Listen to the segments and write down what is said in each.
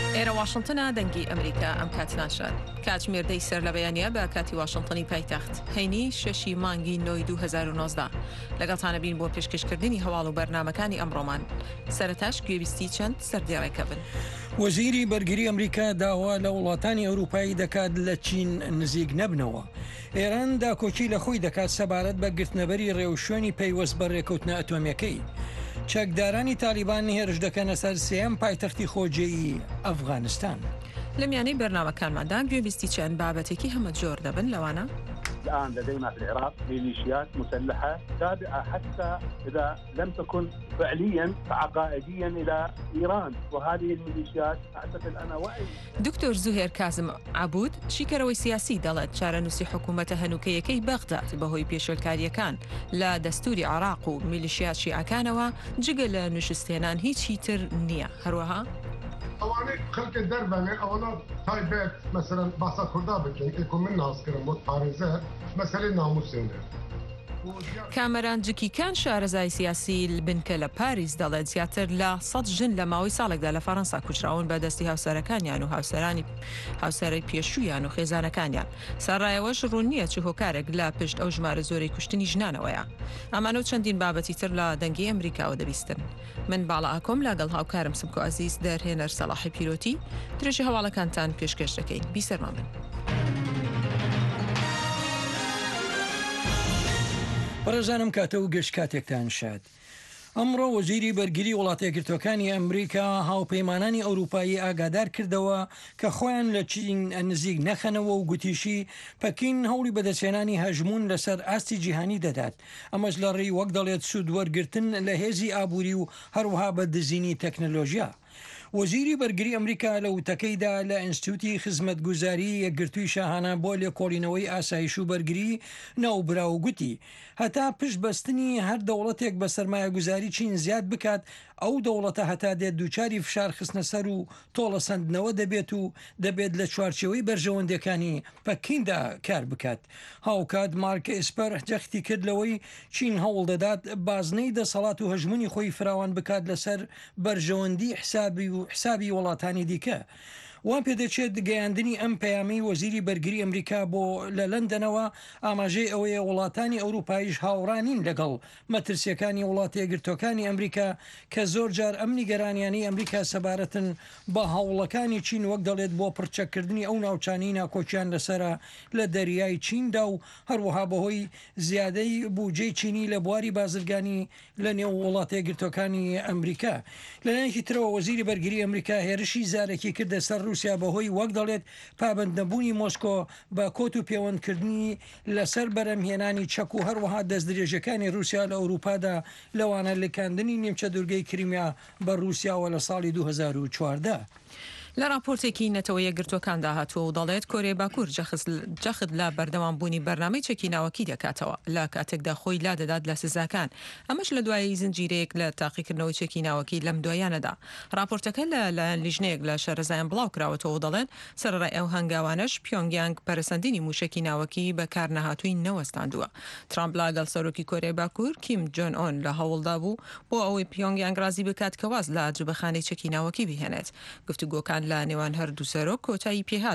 ئێرە واشنگتنە دەنگی ئەمریکا ئەم کاتناشات کاتژمێردەی سەر لە بەیانیە بە کاتی واشنگتنی پایتەخت هەینی 6 مانگی نۆی 2019 لەگەڵتانە بین بۆ پێشکەشکردنی هەواڵ و بەرنامەکانی ئەمڕۆمان سەرەتاش گوێویستی چەند سەردێڕێکە بن. وەزیری بەرگری ئەمریکا داوا لە وڵاتانی ئەوروپایی دەکات لە چین نزیک نەبنەوە. ئێران داکۆچی لە خۆی دەکات سەبارەت بە گرتنەبەری ڕێوشوێنی پەیوەست بە ڕێکەوتنە ئەتۆمیەکەی. چەکدارانی تالیبان هێرش دەکەنە سەر سێەم پایتەختی خۆجێی ئەفغانستان. لە میانەی بەرنامەکانماندا گوێویستی چەند بابەتێکی هەمە جۆر دەبن لەوانە. الآن لدينا في العراق ميليشيات مسلحة تابعة حتى إذا لم تكن فعليا فعقائديا إلى إيران، وهذه الميليشيات أعتقد أنا وعي. دكتور زهير كاظم عبود شیکەرەوەی سیاسی دەڵێت چارەنووسی حکوومەتە هەنووکەیەکەی بەغداد بەهۆی پێشێلکاریەکان لە دەستوری عراق و میلیشیات شیعەکانەوە جگە لە نوشستێنان هیچی تر نییە. هەروەها اوانه خلق دربانه اولا تایبت مثلا بحثا کردا بکن که من ناس کرم بود پارنزه مثلا ناموسینه کامەرانجیکیکان شارەزای سیاسی بنکە لە پاریس دەڵێت زیاتر لە 100 ژن لە ماوەی ساڵێکدا لە فەڕەنسا کوچراون بە دەستی هاوسەرەکانیان و هاوسەرەی پێشوویان و خێزانەکانیان. ساڕایەوەش ڕوون نییە چ هۆکارێک لە پشت ئەو ژمارە زۆرەی کوشتنی ژنانەوەیە. ئەمانە و چەندین بابەتی تر لە دەنگی ئەمریکاوە دەبیستن. من باڵا ئاکۆم لەگەڵ هاوکارم سمکۆ عەزیز دەرهێنەر سەلاحی پیرۆتی درێژی هەواڵەکانتان پێشکەش دەکەین. بیسەرمان بن. بەڕێزانم کاتە و گەشت کاتێکتان شاد. ئەمڕۆ وەزیری بەرگری وڵاتە یەکگرتوەکانی ئەمریکا هاوپەیمانانی ئەوروپایی ئاگادار کردەوە کە خۆیان لە چین نزیک نەخەنەوە و گوتیشی پەکین هەوڵی بەدەچێنانی هەژمون لەسەر ئاستی جیهانی دەدات. ئەمەش لە ڕێی وەک دەڵێت سوود وەرگرتن لە هێزی ئابووری و هەروەها بە دزینی تەکنەلۆژیا. وەزیری بەرگری ئەمریکا لە وتەکەیدا لە ئینستیتوتی خزمەتگوزاری یەکگرتووی شاهانە بۆ لێکۆڵینەوەی ئاسایش و بەرگری ناوبراو گوتی هەتا پشت بەستنی هەر دەوڵەتێک بە سەرمایەگوزاری چین زیاد بکات ئەو دەوڵەتە هەتا دێت دووچاری فشار خستنە سەر و تۆڵە سندنەوە دەبێت لە چوارچەوەی بەرژەوەندەکانی پەکیندا کار بکات. هاوکات مارک ئێسپەر جەختی کردلەوەی چین هەوڵ دەدات بازنەی دەسەڵات و هەژمونی خۆی فراوان بکات لەسەر بەرژەوەندی حسابی وڵاتانی دیکە. وان پێدەچێت گەیاندنی ئەم پەیامی وەزیری بەرگری ئەمریکا بۆ لە لەندەنەوە ئاماژەی ئەوەیە وڵاتانی ئەوروپایش هاوڕانین لەگەڵ مەترسیەکانی وڵاتە یەکگرتوەکانی ئەمریکا کە زۆر جار ئەم نیگەرانیانی ئەمریکا سەبارەتن بە هەوڵەکانی چین وەک دەڵێت بۆ پرچەکردنی ئەو ناوچانی ناکۆچیان لەسرە لە دەریای چیندا و هەروەها بەهۆی زیادەی بودجەی چینی لە بواری بازرگانی لە نێو وڵاتە یەکگرتوەکانی ئەمریکا. لەلایەکی ترەوە وەزیری بەرگری ئەمریکا هێرشی زارێکی کردە سەر رووسیا بەهۆی وەک دەڵێت پابندنەبوونی مۆسکۆ بە کۆت و پەیوەندکردنی لەسەر بەرەمهێنانی چەک و هەروەها دەستدرێژەکانی رووسیا لە ئەوروپادا لەوانە لەکاندنی نیمچە دوورگەی کریمیا بە رووسیاوە لە ساڵی 2014. لە راپۆرتێکی نەتەوە یەکگرتوەکان داهاتوە و دەڵێت کۆرێ باکوور جەخت لە بەردەوامبوونی بەرنامەی چەکیناوەکی دەکاتەوە لە کاتێکدا خۆی لا دەدات لە سزاکان. ئەمەش لە دوای زنجیرەیەک لە تاقیکردنەوەی چەکیناوەکی لەم دوایانەدا. راپۆرتەکە لەلایەن لیژنەیەک لە شارەزایان بڵاو کراوەتەوە و دەڵێن سەرڕای ئەو هەنگاوانەش پیۆنگیانگ پەرسەندنی موشکی ناوەکی بەکار نەهاتووی نەوەستاندووە. ترامپ لاگەڵ سەرۆکی کۆرێ باکوور کیم جۆن ئۆن لە هەوڵدا بوو بۆ ئەوەی پیۆنگیانگ رازی بکات کە واز لە جبەخانەی چەکیناوەکی بهێنێت. گفتوگۆکان لە نێوان هەردوو سەرۆک کۆتایی پێهات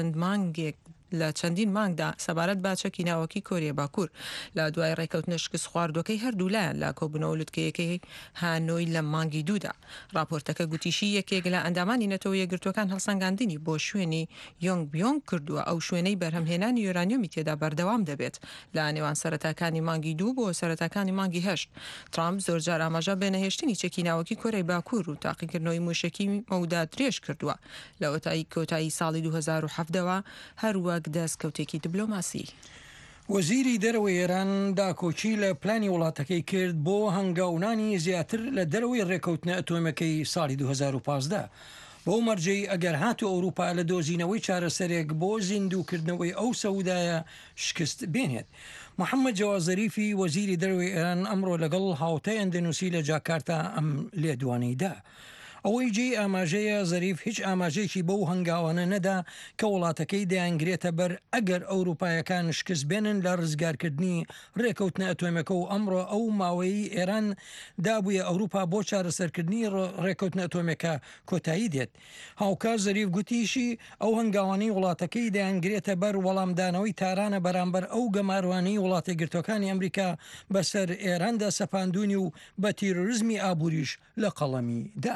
لە چەندین مانگدا سەبارەت با چەکیناوەکی کۆریە باکوور لە دوای ڕێکەوتنە شکست خواردوەکەی هەردوولایەن لە کۆبوونەوە لوتکەیەکەی هانۆی لە مانگی دوودا. راپۆرتەکە گوتیشی یەکێک لە ئەندامانی نەتەوە یەکگرتوەکان هەڵسەنگاندنی بۆ شوێنی یۆنگبیۆنگ کردووە ئەو شوێنەی بەرهەمهێنانی یۆرانیۆمی تێدا بەردەوام دەبێت لە نێوان سەرەتاکانی مانگی 2 بۆ سەرەتاکانی مانگی 8. ترامپ زۆرجار ئاماژە بەنەهێشتنی چەکیناوەکی کۆرەی باکوور و تاقیکردنەوەی موشکی مەودا درێژ کردووە لە کۆتایی ساڵی 2007ەوە هەروەک دەستکەوتێکی دیبلۆماسی. وەزیری دەرەوەی ئێران داکۆچی لە پلانی وڵاتەکەی کرد بۆ هەنگاونانی زیاتر لە دەرەوەی ڕێکەوتنە ئەتۆمەکەی ساڵی 2015. بۆ مەرجەی ئەگەر هاتو ئەوروپا لە دۆزینەوەی چارەسەرێک بۆ زیندووکردنەوەی ئەو سەودایە شکست بێنێت. محەممەد جەواز زەریفی وەزیری دەرەوەی ئێران ئەمڕۆ لەگەڵ هاوتەی ئەندەنووسی لە جاکارتا ئەم لێدوانەیدا. ئەوەی جێ ئاماژەیە زەریف هیچ ئاماژێکی بەو هەنگاوانە نەدا کە وڵاتەکەی دەیانگرێتە بەر ئەگەر ئەوروپایەکان شکست بێنن لە ڕزگارکردنی ڕێکەوتنە ئەتۆمەکە و ئەمڕۆ ئەو ماوەی ئێران دابووە ئەوروپا بۆ چارەسەرکردنی ڕێکەوتنە ئەتۆمەکە کۆتایی دێت. هاوکار زەریف گوتیشی ئەو هەنگاوانی وڵاتەکەی دەیانگرێتە بەر وەڵامدانەوەی تارانە بەرامبەر ئەو گەماروانەی وڵاتە گرتوەکانی ئەمریکا بەسەر ئێراندا سەپاندونی و بە تیرۆریزمی ئابووریش لە قەڵەمی دا.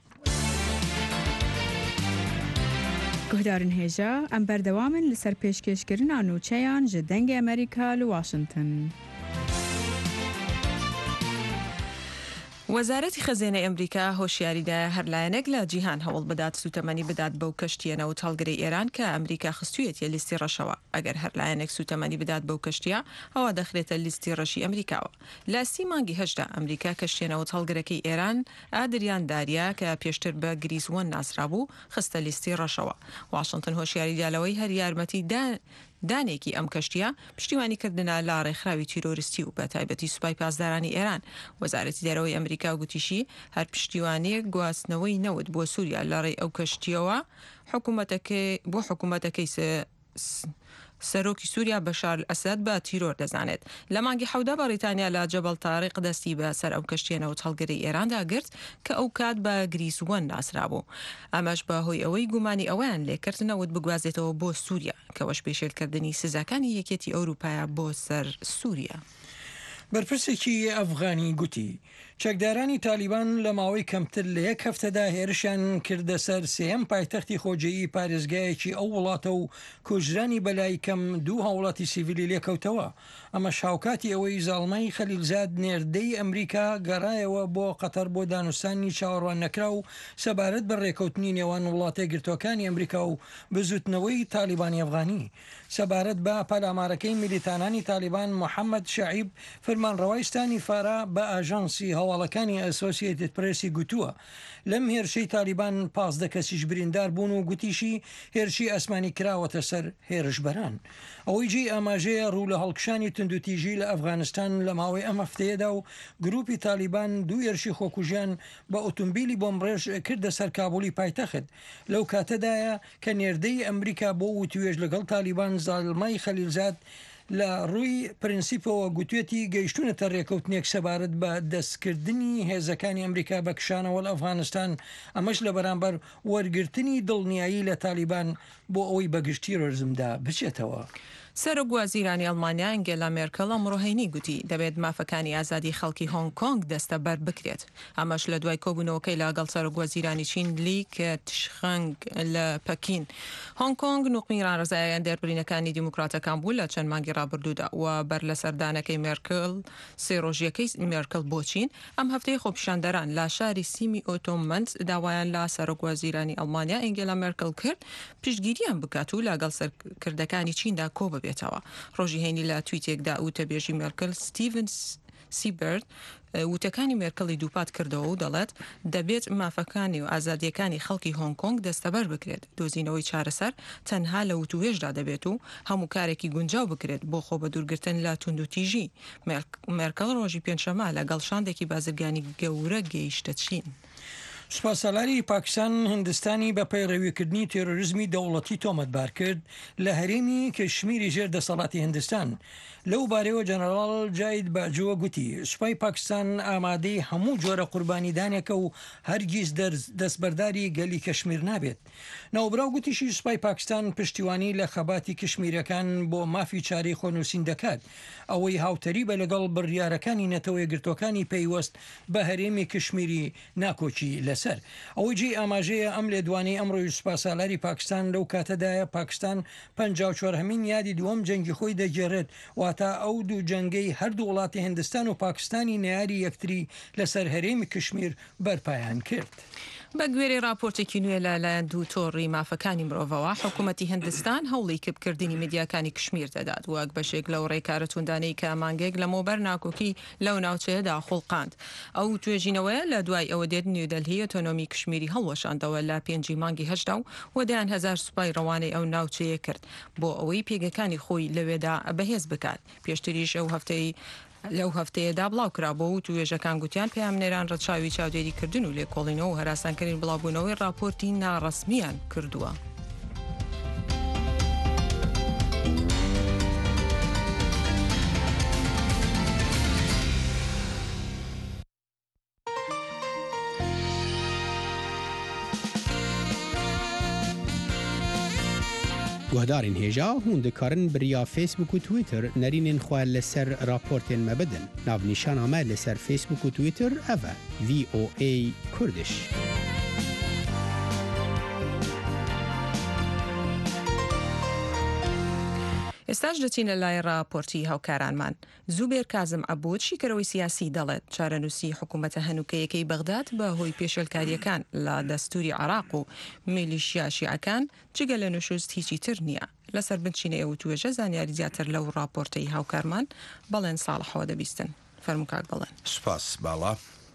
گهدارن هێژە ئەم بەردەوامن لەسەر پێشکەشکردنا نوچەیان ji dengê ئەمریکا li Washington. وەزارەتی خەزێنەی ئەمریکا هۆشیاریدا هەرلایەنێک لە جیهان هەوڵ بدات سوتەمەنی بدات بەو کەشتیەنەوە هەڵگری ئێران کە ئەمریکا خستوویەتە لیستی ڕەشەوە. ئەگەر هەرلایەنێک سوتەمەنی بدات بەو کەشتیە ئەوە دەخرێتە لیستی ڕەشی ئەمریکاوە. لە سی مانگی هەشدا ئەمریکا کەشتیەنەوە هەڵگرەکەی ئێران ئادریان داریە کە پێشتر بە گریزوەن ناسرابوو خستە لیستی ڕەشەوە. واشنگتن هۆشیاریدالەوەی هەر یارمەتی دانێکی ئەم کەشتیە پشتیوانی کردنە لا ڕێکخراوی تیرۆریستی و بە تایبەتی سوپای پاسدارانی ئێران. وەزارەتی دەرەوەی ئەمریکا گوتیشی هەر پشتیوانەیە گواستنەوەی نەوت بۆ سووریا لە ڕێی ئەو کەشتیەوە بۆ حکوومەتەکەی سەرۆکی سووریا بەشار ئەسەد بە تیرۆر دەزانێت. لە مانگی حەودا بەریتانیا لە جەبەل تاریق دەستی بە سەر ئەو کەشتیەنەوە هەڵگری ئێراندا گرت کە ئەو کات بە گریزوەن ناسرابوو. ئەمەش بەهۆی ئەوەی گومانی ئەویان لێکردنەوت بگوازێتەوە بۆ سووریا کەوەش پێشێلکردنی سزاکانی یەکێتی ئەوروپایە بۆ سەر سووریا. بەرپرسێکی ئەفغانی گوتی چەکدارانی تالیبان لە ماوەی کەمتر لە یەک هەفتەدا هێرشیان کردە سەر سێەم پایتەختی خۆجێیی پارێزگایەکی ئەو وڵاتە و کوژرانی بەلای کەم دوو هاوڵاتی سیڤیلی لێکەوتەوە. ئەمە شاوکاتی ئەوەی زاڵمای خەلیلزاد نێردەی ئەمریکا گەڕایەوە بۆ قەتەر بۆ دانوستانی چاوەڕوان نەکرا و سەبارەت بە ڕێکەوتنی نێوان وڵاتە گرتوەکانی ئەمریکا و بزوتنەوەی تالیبانی ئەفغانی. سەبارەت بە پەلامارەکەی میلیتانانی تالیبان محەممەد شعیب فەرمانڕەوایستانی فارا بە ئاژانسی هەواڵەکانی ئەسۆسیێتد پرێسی گوتووە لەم هێرشەی تالیبان 15 کەسیش بریندار بوون و گوتیشی هێرشی ئەسمانی کراوەتە سەر هێرشبەران. ئەوەی جێ ئاماژەیە ڕوو لە هەڵکشانی تندوتیژی لە ئەفغانستان لە ماوەی ئەم هەفتەیەدا و گروپی تالیبان دوو هێرشی خۆکوژیان بە ئۆتۆمبیلی بۆمڕێژ کردە سەر کابولی پایتەخت. لەو کاتەدایە کە نێردەی ئەمریکا بۆ وتوێژ لەگەڵ تالیبان زاڵمای خەلیلزاد لە ڕووی پرینسیپەوە گوتوێتی گەیشتونەتە ڕێکەوتنێک سەبارەت بە دەستکردنی هێزەکانی ئەمریکا بە کشانەوە لە ئەفغانستان. ئەمەش لە بەرامبەر وەرگرتنی دڵنیایی لە تالیبان بۆ ئەوەی بەگشتی ڕۆژمدا بچێتەوە. سەرۆک وەزیرانی ئەڵمانیا ئەنگێلا مێرکەڵ ئەمڕۆهینی گوتی دەبێت مافەکانی ئازادی خەڵکی هۆنگ کۆنگ دەستە بەر بکرێت. ئەمەش لە دوای کۆبوونەوەکەی لەگەڵ سەرۆک وەزیرانی چین لی کێتشخەنگ لە پەکین. هۆنگ کۆنگ نوقمیران ڕزایەن دەربڕینەکانی دیموکراتەکان بوو لە چەند مانگی ڕابردوودا و بەر لە سەردانەکەی مێرکل سێ ڕۆژیەکەی مێرکل بۆ چین ئەم هەفتەی خۆپیشاندەران لە شاری سیمی ئۆتۆمەند داوایان لە سەرۆک وەزیرانی ئەڵمانیا ئەنگێلا مێرکل کرد پشتگیریان بکات و لەگەڵ سەرکردەکانی چیندا کۆ ببێتەوە. ڕۆژی هەینی لە تویتێکدا وتەبێژی مێرکل ستیڤن سیبرد وتەکانی مێرکڵی دووپات کردەوە و دەڵێت دەبێت مافەکانی و ئازادیەکانی خەڵکی هۆنگ کۆنگ دەستەبەر بکرێت. دۆزینەوەی چارەسەر تەنها لە وتوێژدا دەبێت و هەموو کارێکی گونجاو بکرێت بۆ خۆ بە دوورگرتن لە توندوتیژی. مێرکڵ ڕۆژی پێنجشەمە لەگەڵ شاندێکی بازرگانی گەورە گەیشتە چین. سوپاسەلاری پاکستان هندستانی بە پەیڕەویکردنی تێرۆریزمی دەوڵەتی تۆمەتبار کرد لە هەرێمی کەشمیری ژێر دەسەڵاتی هندستان. لەو بارەوە جەنەڕاڵ جاید باجووە گوتی سوپای پاکستان ئامادەی هەموو جۆرە قوربانیدانێکە و هەرگیز دەستبەرداری گەلی کەشمیر نابێت. ناوبراو گوتیشی سوپای پاکستان پشتیوانی لە خەباتی کشمیرەکان بۆ مافی چارەی خۆنووسین دەکات. ئەوەی هاوتەری بە لەگەڵ بڕیارەکانی نەتەوەی گرتوەکانی پەیوەست بە هەرێمی کشمیری ناکۆچی لەسەر. ئەوەی جێ ئاماژەیە ئەم لێدوانی ئەمڕۆی سوپاسالاری پاکستان لەو کاتەدایە پاکستان 54هەمین یادی دووەم جەنگی خۆی دەگێڕێت واتە ئەو دوو جەنگەی هەردوو وڵاتی هندستان و پاکستانی نەیاری یەکتری لەسەر هەرێمی کشمیر بەرپایان کرد. بە گوێرەی راپۆرتێکی نوێ لەلایەن دوو تۆڕی مافەکانی مرۆڤەوە حکوومەتی هندستان هەوڵی کردکردنی میدیاکانی کشمیر دەدات وەک بەشێک لەو ڕێکارە توندانەی کە مانگێک لە مۆبەر ناکۆکی لەو ناوچەیەدا خوڵقاند. ئەو توێژینەوەیە لە دوای ئەوە دێت نیودەلهی ئۆتۆنۆمی کشمیری هەڵوەشاندەوە لە 5 مانگی هەشدا و وەدایان 1000 سوپای ڕەوانەی ئەو ناوچەیە کرد بۆ ئەوەی پێگەکانی خۆی لەوێدا بەهێز بکات. پێشتریش ئەو هەفتەی لەو هەفتەیەدا بڵاوکرابەوە و توێژەکان گوتیان پامنێران ڕەچاوی چاودێریکردن و لێکۆڵینەوە و هەراسانکردنی بڵاوبوونەوەی راپۆرتی ناڕەسمیان کردووە. گوهدارین هێژا هون دikarin biriya Facebook û Twitter nerînên xwe li ser raportên me bidin. Navnîşana me li ser Facebook û Twitter ev e VOA Kurdiş. ئێستاش دەچین لە لای راپۆرتی هاوکارانمان. زوبێر کازم عەبود شیکەرەوەی سیاسی دەڵێت چارەنووسی حکوومەتە هەنووکەیەکەی بەغداد بە هۆی پێشێلکاریەکان لە دەستوری عێراق و میلیشیا شیعەکان جگە لە نوشوست هیچی تر نییە. لەسەر بنچینەیە و توێژە زانیاری زیاتر لەو راپۆرتەی هاوکارمان بەڵێن ساڵحەوە دەبیستن. فەرموو کاک بەڵێن. سپاس باڵا.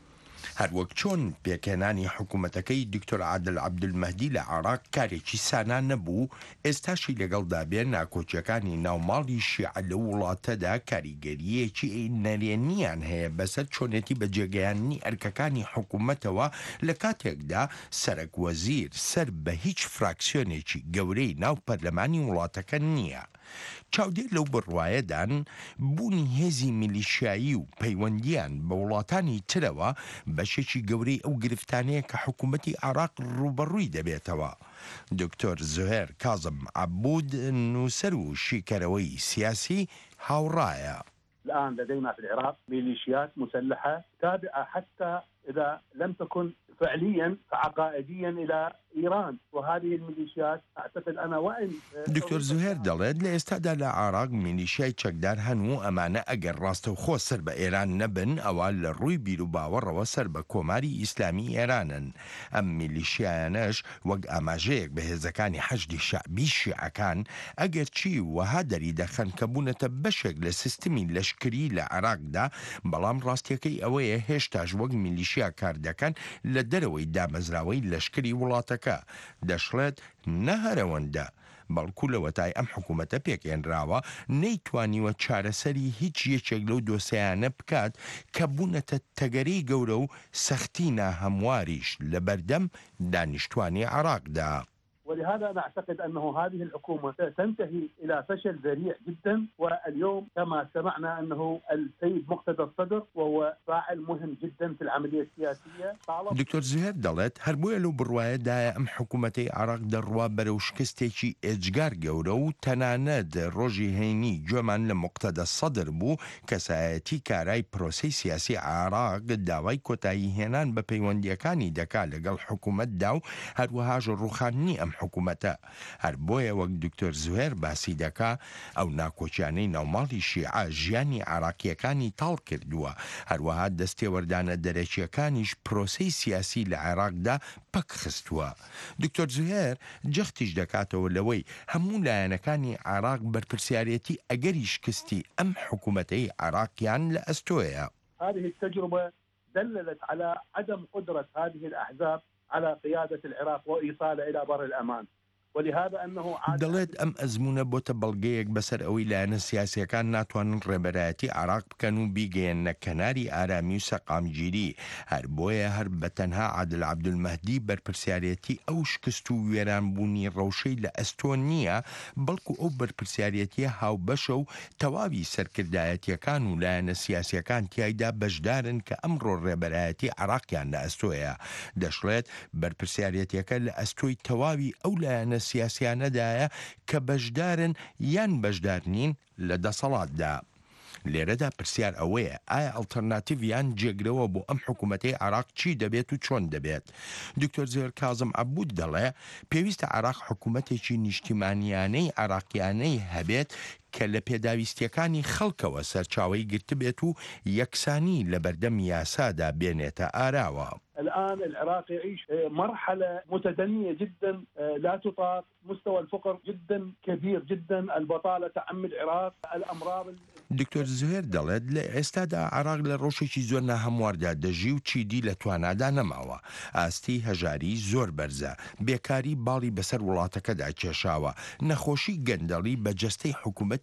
هەروەک چۆن پێکێنانی حکوومەتەکەی دکتۆر عادل عەبدولمەهدی لە عێراق کارێکی سانان نەبوو، ئێستاشی لەگەڵدا بێن ناکۆچیەکانی ناوماڵی شیعە لە وڵاتەدا کاریگەریەکی نەرێنیان هەیە بەسەر چۆنێتی بە جێگەیاندنی ئەرکەکانی حکوومەتەوە لە کاتێکدا سەرک وەزیر سەر بە هیچ فراکسیۆنێکی گەورەی ناو پەرلەمانی وڵاتەکە نییە. چاودێر لەو بڕوایەدان بوونی هێزی میلیشیایی و پەیوەندیان بە وڵاتانی ترەوە بەشێکی گەورەی ئەو گرفتانەیە کە حکوومەتی عێراق ڕوبەڕووی دەبێتەوە. دکتۆر زوهێر کازم عەبود نووسەر و شیکەرەوەی سیاسی هاوڕایە. الآن لدينا في العراق ميليشيات مسلحة تابعة حتى إذا لم تكن فعليا فعقائديا إلى إيران، وهذه الميليشيات أعتقد أنا وإن دكتور زهير دەڵێت لە ئێستادا لە عێراق میلیشیای چەکدار هەنوو ئەمانە ئەگەر ڕاستەوخۆ سەر بە ئێران نەبن ئەوە لە ڕووی بیر و باوەڕەوە سەر بە کۆماری ئیسلامی ئێرانن. ئەم میلیشیایانەش وەک ئاماژەیەک بە هێزەکانی حەشدی شەعبی شیعەکان ئەگەر چی وەها دەری دەخەن کە بوونەتە بەشێک لە سیستمی لەشکری لە عێراقدا، بەڵام ڕاستیەکەی ئەوەیە هێشتاش وەک میلیشیا کار دەکەن لە دەرەوەی دامەزراوەی لەشکری وڵاتەکە. دەشڵێت نەهەرەوەندە بەڵکو لە وەتای ئەم حکوومەتە پێکێنراوە نەیتوانیوە چارەسەری هیچ یەکێک لەو دۆسەیانە بکات کە بوونەتە تەگەرەی گەورە و سەختی ناهەمواریش لە بەردەم دانیشتوانی عێراقدا. ولهذا نعتقد أنه هذه الحكومة تنتهي إلى فشل ذريع جدا. واليوم كما سمعنا أنه السيد مقتدى الصدر وهو فاعل مهم جدا في العملية السياسية. دكتور زهير دەڵێت هەر بۆیە لەو بڕوایەدایە ئەم حکوومەتەی عێراق دەڕوا بەرەو شکستێکی ئێجگار گەورە و تەنانەت ڕۆژی هەینی گوێمان لە مقتەدە سەدر بوو کەسایەتی کارای پرۆسەی سیاسی عێراق داوای کۆتایی هێنان بە پەیوەندیەکانی دەکا لەگەڵ حکوومەتدا و هەروەهاژ ڕوخاندنی ئەم حکوومەتە. هەر بۆیە وەک دکتۆر زوهێر باسی دەکا ئەو ناکۆچیانەی ناوماڵی شیعە ژیانی عێراقیەکانی تاڵ کردووە، هەروەها دەستێوەردانە دەرەکیەکانیش پرۆسەی سیاسی لە عێراقدا پەک خستووە. دکتۆر زوهێر جەختیش دەکاتەوە لەوەی هەموو لایەنەکانی عێراق بەرپرسیارەتی ئەگەری شکستی ئەم حکوومەتەی عێراقیان لە ئەستۆیە. هذه التجربة دللت على عدم قدرة هذه الأحزاب على قيادة العراق وإيصاله إلى بر الأمان. ولهذا أنه دەڵێت ئەم ئەزمونە بۆتە بەڵگەیەک بەسەر ئەوەی لایەنە سیاسیەکان ناتوانن ڕێبەرایەتی عێراق بکەن و بیگەیەنە کەناری ئارامی و سەقامگیری. هەر بۆیە هەر بەتەنها عادل عەبدولمەهدی بەرپرسیارەتی ئەو شکست و وێرانبوونی ڕەوشەی لە ئەستۆ نییە، بەڵکو ئەو بەرپرسیارەتیە هاوبەشە و تەواوی سەرکردایەتیەکان و لایەنە سیاسیەکان تیایدا بەشدارن کە ئەمڕۆ ڕێبەرایەتی عێراقیان لە ئەستۆیە. دەشڵێت بەرپرسیارەتیەکە لە ئەستۆی تەواوی ئەو لایەنە سیاسیانەدایە کە بەشدارن یان بەشدار نین لە دەسەڵاتدا. لێرەدا پرسیار ئەوەیە ئایا ئەڵتەرناتیڤیان جێگرەوە بۆ ئەم حکوومەتەی عێراق چی دەبێت و چۆن دەبێت؟ دکتۆر زوهێر کازم عەبود دەڵێ پێویستە عێراق حکوومەتێکی نیشتیمانیانەی عێراقیانەی هەبێت کە لە پێداویستیەکانی خەڵکەوە سەرچاوەی گرتبێت و یەکسانی لە بەردەم یاسادا بێنێتە ئاراوە. الآن العراق يعيش مرحلة متدنية جدا لا تطاق، مستوى الفقر جدا كبير جدا، البطالة تعم العراق، الأمراض. دکتۆر زوهێر دەڵێت لە ئێستادا عێراق لە ڕۆژێکی زۆر ناهەمواردا دەژی و چیدی لە توانادا نەماوە. ئاستی هەژاری زۆر بەرزە، بێکاری باڵی بەسەر وڵاتەکەدا کێشاوە، نەخۆشی گەندەڵی بە جەستەی حکوومەتی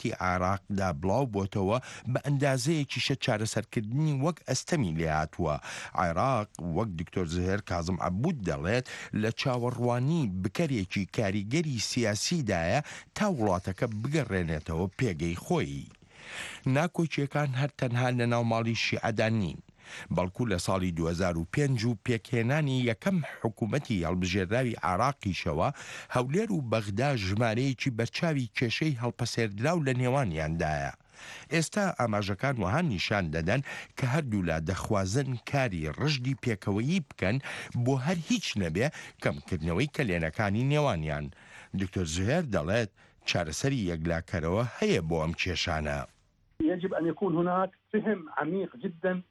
حکوومەتی عراقدا بڵاو بۆتەوە بە ئەندازەیەکیشە چارەسەرکردنی وەک ئەستەمی لێ هاتووە. عێراق وەک دکتۆر زهێر کازم عەبود دەڵێت لە چاوەڕوانی بکەرێکی کاریگەری سیاسیدایە تا وڵاتەکە بگەڕێنێتەوە پێگەی خۆی. ناکۆچیەکان هەر تەنها لە ناوماڵی شیعەدا نین، بەڵکو لە ساڵی 2005 و پێکهێنانی یەکەم حکوومەتی هەڵبژێراوی عراقیشەوە هەولێر و بەغدا ژمارەیەکی بەرچاوی کێشەی هەڵپەسێردراو لە نێوانیاندایە. ئێستا ئاماژەکان وەها نیشان دەدەن کە هەردوو لا دەخوازن کاری ڕژدی پێکەوەیی بکەن بۆ هەر هیچ نەبێ کەمکردنەوەی کەلێنەکانی نێوانیان. دکتۆر زهێر دەڵێت چارەسەری یەکلاکەرەوە هەیە بۆ ئەم کێشانە. يجب أن يكون هناك فهم عميق جدا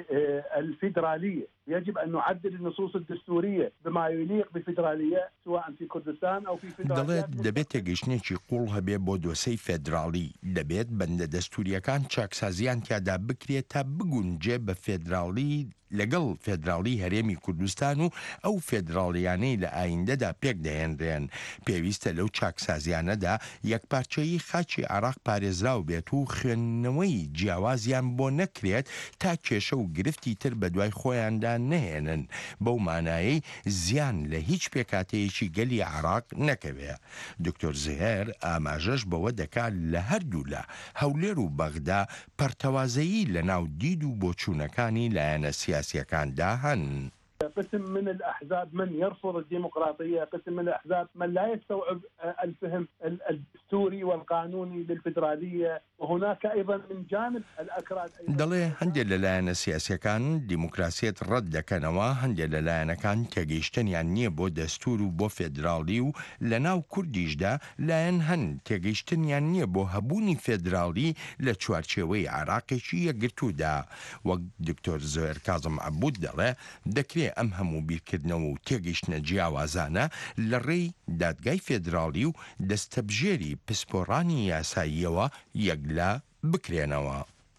للفيدرالية، يجب أن نعدل النصوص الدستورية بما يليق بفيدرالية سواء في كردستان أو في فيدراليات. دەبێت تێگەیشتنێکی قوڵ هەبێ بۆ دۆسەی فێدراڵی، دەبێت بەندە دەستوریەکان چاکسازیان تیادا بکرێت تا بگونجێ بە فێدراڵی لەگەڵ فێدراڵی هەرێمی کوردستان و ئەو فێدراڵیانەی لە ئایندەدا پێک دەهێنرێن. پێویستە لەو چاکسازیانەدا یەکپارچەیی خاچی عراق پارێزراو بێت و خوێندنەوەی جیاوازیان بۆ نەکرێت تا کێشە و گرفتی تر بە دوای خۆیاندا نهێنن، بەو مانایی زیان لە هیچ پێکاتەیەکی گەلی عراق نەکەوێ. دکتۆر زهێر ئاماژەش بەوە دەکات لە هەردوو لە هەولێر و بەغدا پەرتەوازەیی لە ناو دید و بۆچوونەکانی لایەنە سیاسیەکاندا هەن. قسم من الأحزاب من يرفض الديمقراطية، قسم من الأحزاب من لا يستوعب الفهم الدستوري والقانوني للفيدرالية، وهناك أيضا من جانب الأكراد دەڵێ هەندێک لەلایەنە سیاسیەکان دیموکراسیەت ڕەت دەکەنەوە، هەندێک لەلایەنەکان تێگەیشتنیان نییە بۆ دەستور و بۆ فێدراڵی و لە ناو کوردیشدا لایەن هەن تێگەیشتنیان نییە بۆ هەبوونی فێدراڵی لە چوارچێوەی عراقێکی یەکگرتوودا. وەک دکتۆر زهێر کازم عەبود دەڵێ دەکرێت ئەم هەموو بیرکردنەوە و تێگەیشتنە جیاوازانە لە ڕێی دادگای فێدراڵی و دەستەبژێری پسپۆڕانی یاساییەوە یەکلا بکرێنەوە.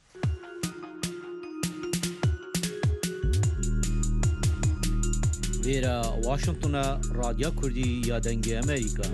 لێرە واشنگتنە رادیۆ کوردی یادەنگی ئەمریکا.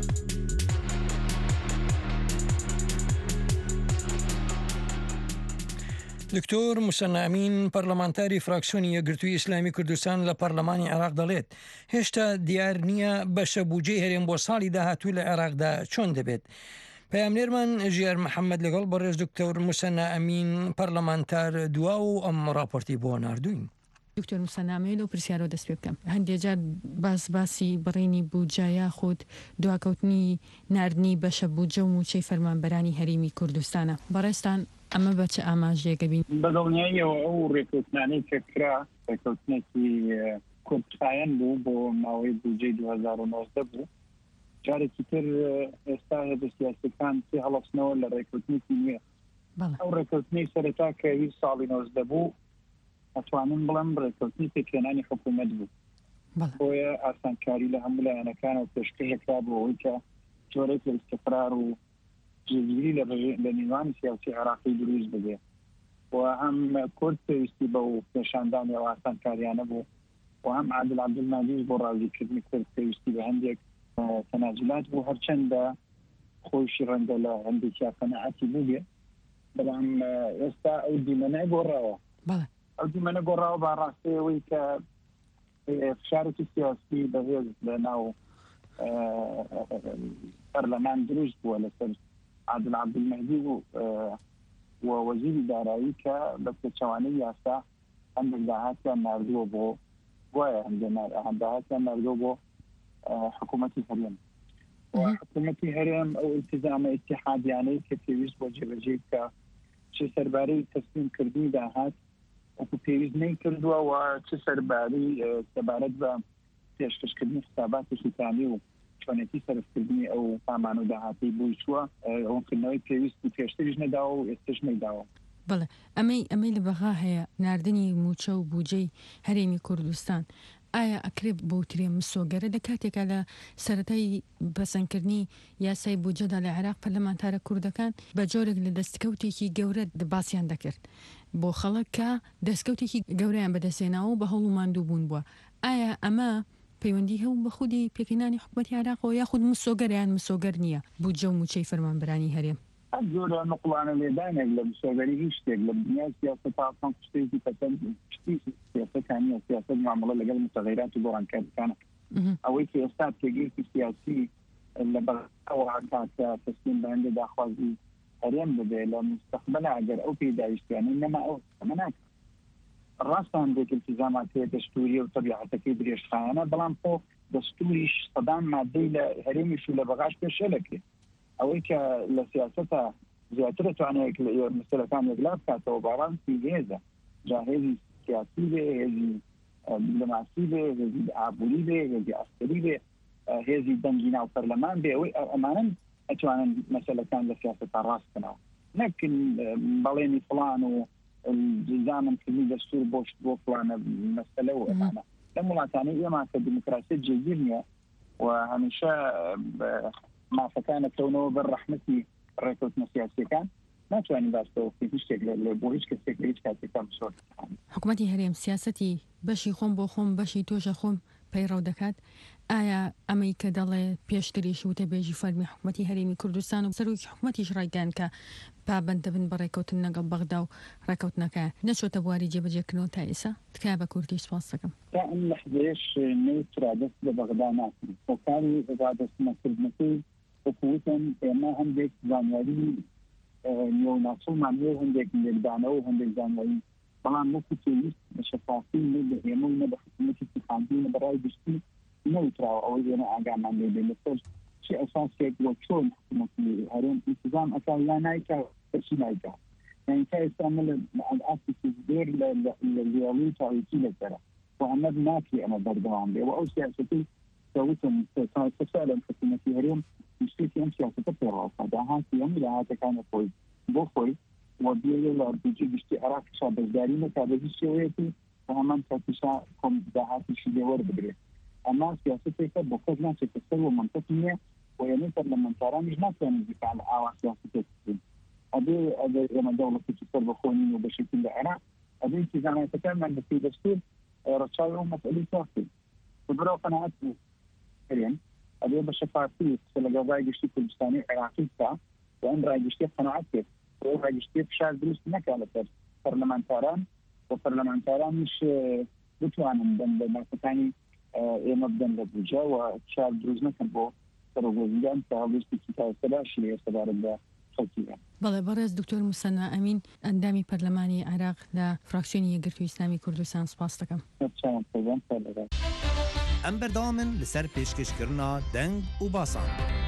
دکتۆر موسەنامین پەرلەمانتاری فراکسیۆنی یەکگرتووی ئیسلامی کوردستان لە پەرلەمانی عێراق دەڵێت هێشتا دیار نییە بەشە بودجەی هەرێم بۆ ساڵی داهاتوو لە عێراقدا چۆن دەبێت. پەیامنێرمان ژیار محەممەد لەگەڵ بەڕێز دکتۆر موسەنامین پەرلەمانتار دوا و ئەم راپۆرتی بۆ ناردوین. دکتۆر موسەنامێ لەو پرسیارەوە دەست پێ بکەم. هەندێک جار باسی بڕینی بودجە یاخود دواکەوتنی ناردنی بەشە بودجە و موچەی فەرمانبەرانی هەرێمی کوردستانە. بەڕێستان ئەمە بە چه ئاماژەیەکە بین؟ بەدڵنیاییەوە ئەو ڕێکوتنانەی کە کرا ڕێکوتنێکی کوردخایەن بوو بۆ ماوەی بودجەی 2019 بوو. جارێکی تر ئێستا هێزە سیاسیەکان هەڵەستنەوە لە ڕێکوتنێکی نوێ. ئەو ڕێکوتنەی سەرەتا کە هیچ ساڵی 19 بوو ئەتوانم بڵێم ڕێکوتنی پێکهێنانی حکوومەت بوو. بۆیە ئاسانکاری لە هەموو لایەنەکانەوە پێشکەشەکرا بۆ ئەوەی کە جۆرەی استقرار و جێگیری لە نێوانی سیاسی عێراقی دروست ببێ و هەم کورد پێویستی بە و پێشاندانی ئەو ئاسانکاریانە بوو و هەم عادل عەبدولمەجید بۆ ڕازیکردنی کورد پێویستی بە هەندێک تەنازولات بوو، هەرچەندە خۆشی ڕەنگە لە هەندێکی قەنەعەتی بوو بێ، بەڵام ئێستا ئەو دیمەنە گۆڕاوە. ئەو دیمەنە گۆڕاوە بە ڕاستیەوەی کە فشارێکی سیاسی بەهێز لە ناو پەرلەمان دروست بووە لەسەر عادل عەبدولمەجید و وەزیری دارایی کە بە پێچەوانەی یاسا هەندێک داهاتیان ناردووە بۆ وایە هەندێک داهاتیان ناردووە بۆ حکوومەتی هەرێم. حکوومەتی هەرێم ئەو ئیلتیزامە ئیتیحادیانەی کە پێویست بۆ جێبەجێ بکە چه سەربارەی تەسلیم کردنی داهات وەکو پێویست نەیکردووە و چه سەربارەی سەبارەت بە پێشکەشکردنی حساباتێکی تامی و چۆنێتی سەرفکردنی ئەو پامان و داهاتی بووی چووە ئەوکردنەوەی پێویست و پێشتریش نەداوە و ئێستش نەیداوە. بڵێ ئەمەی لە بەغا هەیە ناردنی موچە و بودجەی هەرێمی کوردستان ئایا ئەکرێت بۆ ترێ مسۆگەرە لە کاتێکا لە سەرەتای بەسەندکردنی یاسای بودجەدا لە عێراق پەرلەمانتارە کوردەکان بە جۆرێک لە دەستکەوتێکی گەورە باسییان دەکرد بۆ خەڵک کە دەستکەوتێکی گەورەیان بەدەستێناوە بە هەوڵ و ماندوو بوون بووە. ئایا ئەمە پەیوەندی هەوو بە خودی پێکهێنانی حکوومەتی عێراقەوە یاخود مسۆگەریان مسۆگەر نییە بودجە و موچەی فەرمانبەرانی هەرێم؟ زۆر نقڵانە لێدانێک لە مسۆگەری هیچ شتێک لە دنیا سیاست تاپان شتێکی پەسەند شتی سیاستەکانی سیاست معاملە لەگەڵ متغیرات و گۆڕانکاریەکانە ئەوەی کە ئێستا پێگەیەکی سیاسی لە بەڕێوە کاتە تەسلیم بە هەندێک داخوازی هەرێم ببێ لە مستەقبەل ئەگەر ئەو پێداویستیانەی نەما ئەو ئەمە ناکرێت ڕاستە هەندێک التزامات هەیە دەستوری و تەبیعەتەکەی درێژخایەنە بەڵام خۆ دەستوریش سەدان مادەی لە هەرێمیش و لە بەغاش پێشێ دەکرێت ئەوەی کە لە سیاسەتە زیاتر دەتوانێت مەسەلەکان یەکلا بکاتەوە باڕانسی هێزە جا هێزی سیاسی بێ هێزی دیپلۆماسی بێ هێزی ئابووری بێ هێزی ئەسکەری بێ هێزی دەنگی ناو پەرلەمان بێ ئەوەی ئەمانن ئەتوانن مەسەلەکان لە سیاسەتە ڕاست بکەنەوە نەکن بەڵێنی فڵان و زامن کردنی دەستور بۆ فڵانە مەسەلە و ئەمانە لە وڵاتانەی ئێمە کە دیموکراسی جێگیر نییە و هەمیشە مافەکانەکەونەوە بەر ڕەحمەتی ڕێکەوتنە سیاسیەکان ناتوانین باشەوە هیچ شتێک بۆ هیچ کەسێک لە هیچ کاتێکا بسۆر حکوومەتی هەرێم سیاسەتی بەشی خۆم بۆ خۆم بەشی تۆشە خۆم پەیڕەو دەکات ئایا ئەمەی کە دەڵێ پێشتریش وتە بێژی فەرمی حکوومەتی هەرێمی کوردستان و سەرۆکی حکوومەتیش ڕایگەیان کە پابەندە بن بە ڕێکەوتن لەگەڵ بەغدا و ڕێکەوتنەکە نەچۆتە بواری جێبەجێکردنەوە تا ئێستا تکایە بە کوردی سپاس دەکەم تا ئەم لەحظەیەش نەیترا دەست لە بەغدا ناکەین هۆکاری ڕادەستنەکردنەکەی وەکووتن ئێمە هەندێک زانیاری نێوناسڵمان هەیە هەندێک لێدانەوە و هەندێک زانیاری بەڵام وەکو پێویست بە شەفافی لە ئێمە و نە بە حکوومەتی سیحاندی نە بەڕای گشتی نەوتراوە ئەوەی ئێمە ئاگامان لێبێ لەسەر چی ئەساسێک وە چۆن حکوومەتی هەرێم ئینتیزام ئەکا یا نایکا کەچی نایکا یعنی تا ئێستا من لە ئاسیسی زۆر لە لیاڵی تاریکی لەسەرە و ئەمە ناکرێ ئەمە بەردەوام بێ و ئەو سیاسەتی کەوتم سەسالم حکوومەتی هەرێم مشتێکی ئەم سیاسەتە پێڕاوە داهاتی ئەم لەهاتەکانە خۆی بۆ خۆی و بێ لە بودجێ گشتی عێراقیشا بەشداری نەکا بە هیچ شێوەیەکی و هەمان کاتیشا کۆم داهاتیشی لێ وەربگرێت ئەما سیاستێکە بۆ کەس ناچێتە سەر و منطق نییە و یعنی پەرلەمانتارانیش ناتوانن دیفاع لە ئاوا سیاستێک بکەن ئەبێ ئەگەر ئێمە دەوڵەتێکی سەر بەخۆنین و بەشێکی لە عێراق ئەبێ انتیزاماتەکانمان بە پێی دەستور ڕەچاوی ئەو مەسئلەی ساختین بەبرەو قەناعەت هەرێم ئەبێ بە شەفافی لەگەڵ ڕایگەشتی کوردستانی عێراقی بکە و ئەم ڕایگەشتیە قەناعەت بێت و ڕایگەشتیە فشار دروست نەکا لەسەر پەرلەمانتاران و پەرلەمانتارانیش بتوانن بن لە مافەکانی ئێمە بدەن لە بودجە و فشار دروست نەکەن بۆ سەرۆگۆزیدان کە هەڵوێستێکی تا باشی ئێستابارەت بە خەڵکییان بەڵێ بەڕێز دکتۆر موسەنا ئەمین ئەندامی پەرلەمانی عێراق لە فراکسیۆنی یەکگرتووی ئیسلامی کوردستان سپاس دەکەم. ئەم بەردەوامن لەسەر پێشکەشکردنا دەنگ و باسان.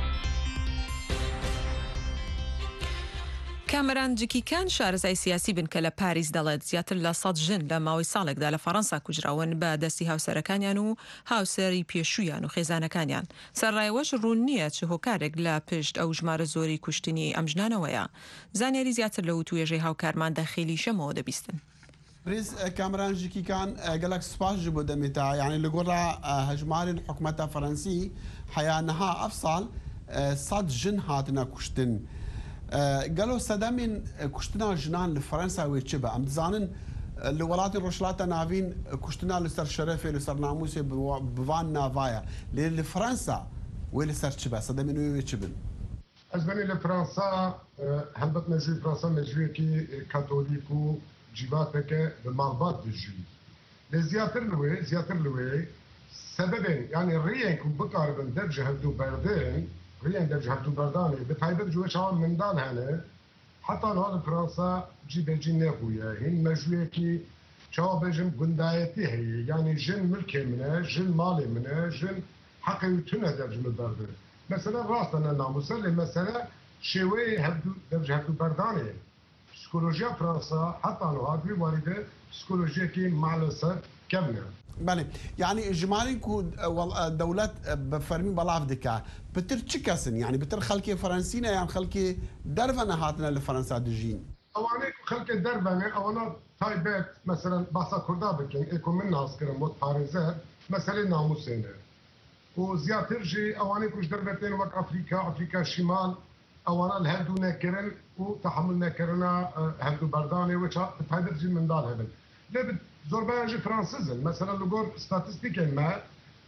کامەران جکیکان شارەزای سیاسی بن کە لە پاریس دەڵێت زیاتر لە 100 ژن لە ماوەی ساڵێکدا لە فەڕەنسا کوژراون بە دەستی هاوسەرەکانیان و هاوسەری پێشوویان و خێزانەکانیان. سەرڕایەوەش ڕوون نییە چ هۆکارێک لە پشت ئەو ژمارە زۆری کوشتنی ئەم ژنانەوەیە. زانیاری زیاتر لە وتوێژەی هاوکارمان دەخێلی شەمەوە دەبیستن. بريز كاميران جيكي كان قالك سباش جبو دميتا يعني اللي قرا هجمار الحكومة الفرنسي حيا نها أفصل 100 جن هاتنا كشتن قالوا سدامين كشتنا جنان لفرنسا ويتشبه أم تزانن الولايات الرشلاتا نافين كشتنا لسر شرفي لسر ناموسي بوان نافايا لفرنسا ولسر تشبه سدامين ويتشبه أزبني لفرنسا هلبت نجوي فرنسا نجوي كي كاثوليكو جيباتك بالمربات بالجوي زياتر لوي سببين يعني الريان كو بقاربن درجة هدو بردين ريان درجة هدو برداني بتايبت جوي شوان من دان هنا حتى هذا فرنسا جيبه جين نبويا هن مجوية كي شوان بجن بندايتي هي يعني جن ملكي منه جن مالي منه جن حقي وتنه درجة من بردين مثلا راسنا ناموسا مثلا شوي هدو درجة هدو برداني پسیکولوژیا فرنسا حتی انها دوی وارده پسیکولوژیا که معلومات کمنه. بله يعني اجمالي كو دولات بفرمي بلاف دكا بتر تشكاسن يعني بتر خلكي فرنسينا يعني خلكي درفنا هاتنا لفرنسا دجين اواني خلكي درفنا اونا تايبت مثلا باسا كردا بكين ايكو من ناس كرم موت باريزات مثلا ناموسينه وزياتر جي اواني كوش دربتين وقت افريكا الشمال اوانا الهدو نكرن وتحمل نكرنا هدو برداني وشا تايبت جي من دال هبل لابد زوربان جي فرانسيزن مثلا لغور ستاتستيكين ما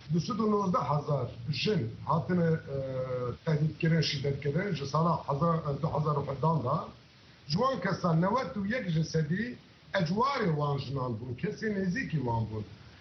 219,000 جن هاتن تهدید کردن شدت کردن جسالا 2017 دا جوان کسان 91% اجوار وان جنان بون کسی نزیکی وان بون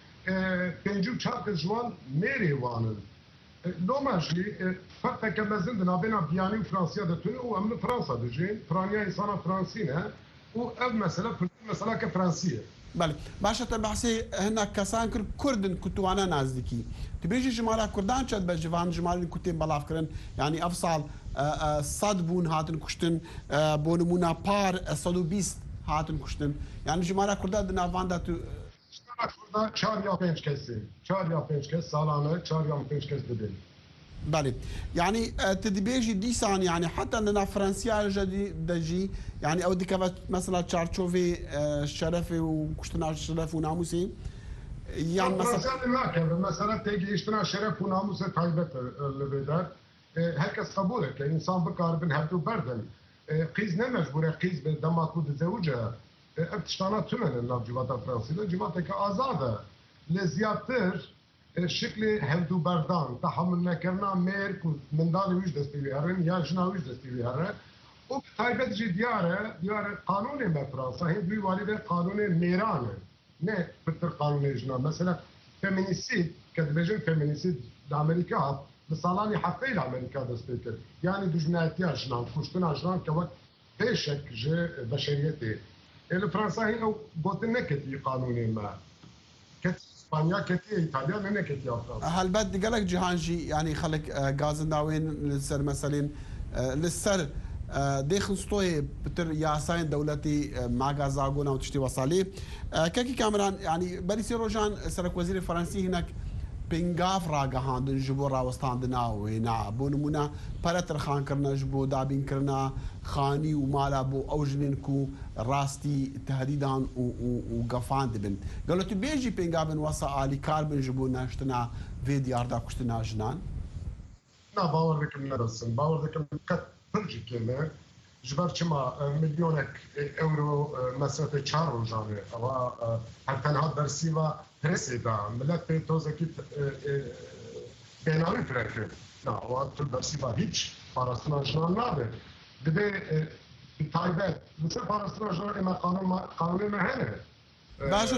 54 جوان میری وانن لو ماشي فرق كما زند نابنا بياني وفرنسيا دتوني وامن فرنسا دجين فرانيا انسان فرنسينا و مسألة كفرنسية بله باشا بحثي هنا كسان كردن كنتو انا نازديكي تبيجي جمالا كردان شد بجوان جمال كنتين بلاف كرن يعني افصال صد بون هاتن كشتن بونمونا بار 120 هاتن كشتن يعني جمالا كردان دنافان داتو Burada 4 ya 5 kesi. 4 ya 5 kez salana 4 ya 5 kez dedi. بله يعني تدبيجي ديسان يعني حتى اننا فرنسيا دجي يعني او ديكافا مثلا تشارتشوفي شرفي وكشتنا شرف وناموسي يعني مثلا تيجي اشتنا شرف وناموسي تايبت لبدر herkes kabul et. İnsan bu karbin heptu berdin. Kız ne mecbure kız be damat bu zevca. Tiştana tümenin nav civata Fransa'da civataki azade. Leziyattır شکلی هندو بردان تحمل نکردن میر که مندان ویش دستی بیارن یا جنا ویش دستی بیاره و تایبت جی دیاره قانون ما فرانسا هندوی والی به قانون میرانه نه بطر قانون جنا مثلا فمینیسید که دبیجن فمینیسید در امریکا به سالانی حقی در امریکا دستی کرد یعنی دجنایتی جنان کشتن جنان که وقت پیشک جه بشریتی ایل فرانسا هنو گوتن نکتی قانون ما اسبانيا كتير ايطاليا لنا كتير هل بدي قالك جهانجي يعني خلك غازن داوين للسر مثلا للسر داخل سطوي بتر ياسين دولتي مع غازاغونا وتشتي وصالي كاكي كاميران يعني بريسي روجان سرك وزير الفرنسي هناك بنغاف راغهان دن جبو راوستاندنا وينا بونمونا بارتر خان كرنا جبو دابين كرنا خاني ومالا بو اوجنينكو راستي تهديدان وقفان دبن قالوا تبيجي بنغافن وصا الي كاربن جبو ناشتنا فيديو اردا كشتنا جنان نا باورك من رسم باورك من كترجي كلمه جبر كما مليونك اورو مسافه 4 روزانه او حتى نهار برسيفا ترسيدا ملت توزكي بينامي فرقه نا وقت برسيفا هيç parasına جنان نابه دبي تايبت مثل parasına جنان اما قانون مهنه باشو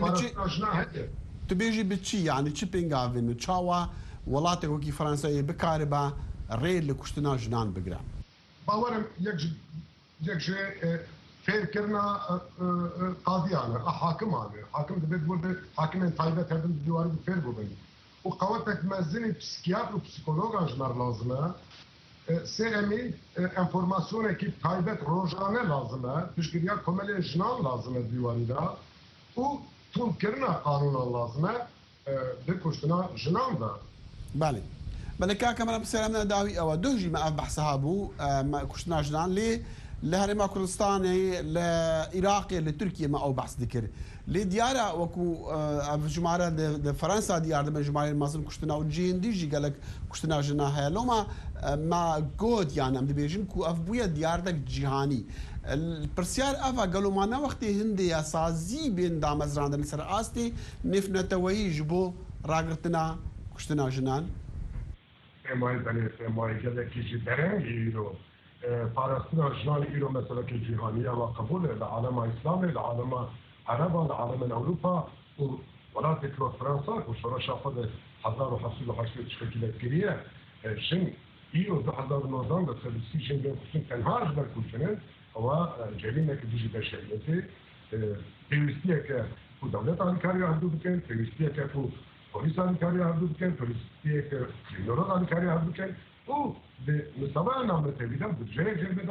تبيجي بتشي يعني تشيبينغ افن تشاوا ولاتك وكي فرنسا بكاربا ريل لكشتنا جنان بقرا باورم يكجي فير كرنا قاضيانه حاكمانه حاكم دبي بقول حاكمين تايبت هذن ديوار فير بودن وقواتك مزني بسكياتر وبسيكولوج جنار لازمه سي امي انفورماسيون كي تايبت روجانه لازمه تشكيليا كومل جنان لازمه ديواري دا و تون كرنا قانون لازمه بكشتنا جنان دا بالي بلكا كمان بسلامنا داوي او دوجي ما بحثها بو ما كشتنا جنان لي لهرما كردستاني لعراقي لتركيا ما او بحث ذكر لي ديارة وكو جمارة فرنسا ديار من جمارة المازن كشتنا وجين ديجي قالك كشتنا جنا هيا لو ما جود يعني عم دبيجن كو افبويا ديارتك جهاني البرسيار افا قالوا ما وقتي هندي اسازي بين دامزران السر استي نفنا توي جبو راغرتنا كشتنا جنان ماي بني ماي قالك يجي برين يرو فارسنا جنان إيرو مثلا كجهانية وقبول العالم الإسلامي العالم عربا العالم أوروبا ولا تكلو فرنسا وشورا شافد 1780 شكلة كريه شن إيرو 2019 بتخلصي شن بيخصن تنهاج بالكوشنين هو جريمة كديجي بشريتي بيوستيا كو دولة أمريكية عندو بكين بيوستيا كو بوليس أمريكية عندو بكين بيوستيا كنورات أمريكية عندو بكين و بمستوى نعمة تبيدا بتجري جلب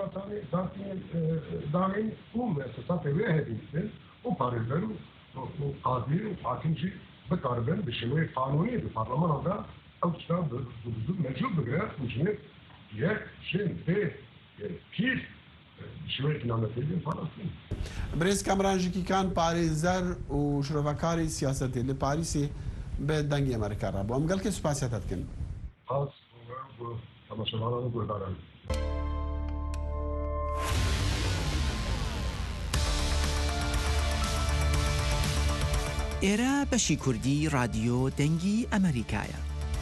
دامين ومؤسسات هذه مثل وبارلل وقاضي وحاكمشي بقاربن بشنو قانوني بالبرلمان هذا او كتاب بوجود موجود بغير وجنب يك شين بي كيف شوية نعمة تبيدا فلسطين بريس كامرانجي كان باريزر وشرفكاري سياساتي لباريسي بدنجي امريكا رابو ام قال كيف سباسياتات كن خاص تماشاوانان و گهداران ئێرە بەشی کوردی رادیۆ دەنگی ئەمریکایە.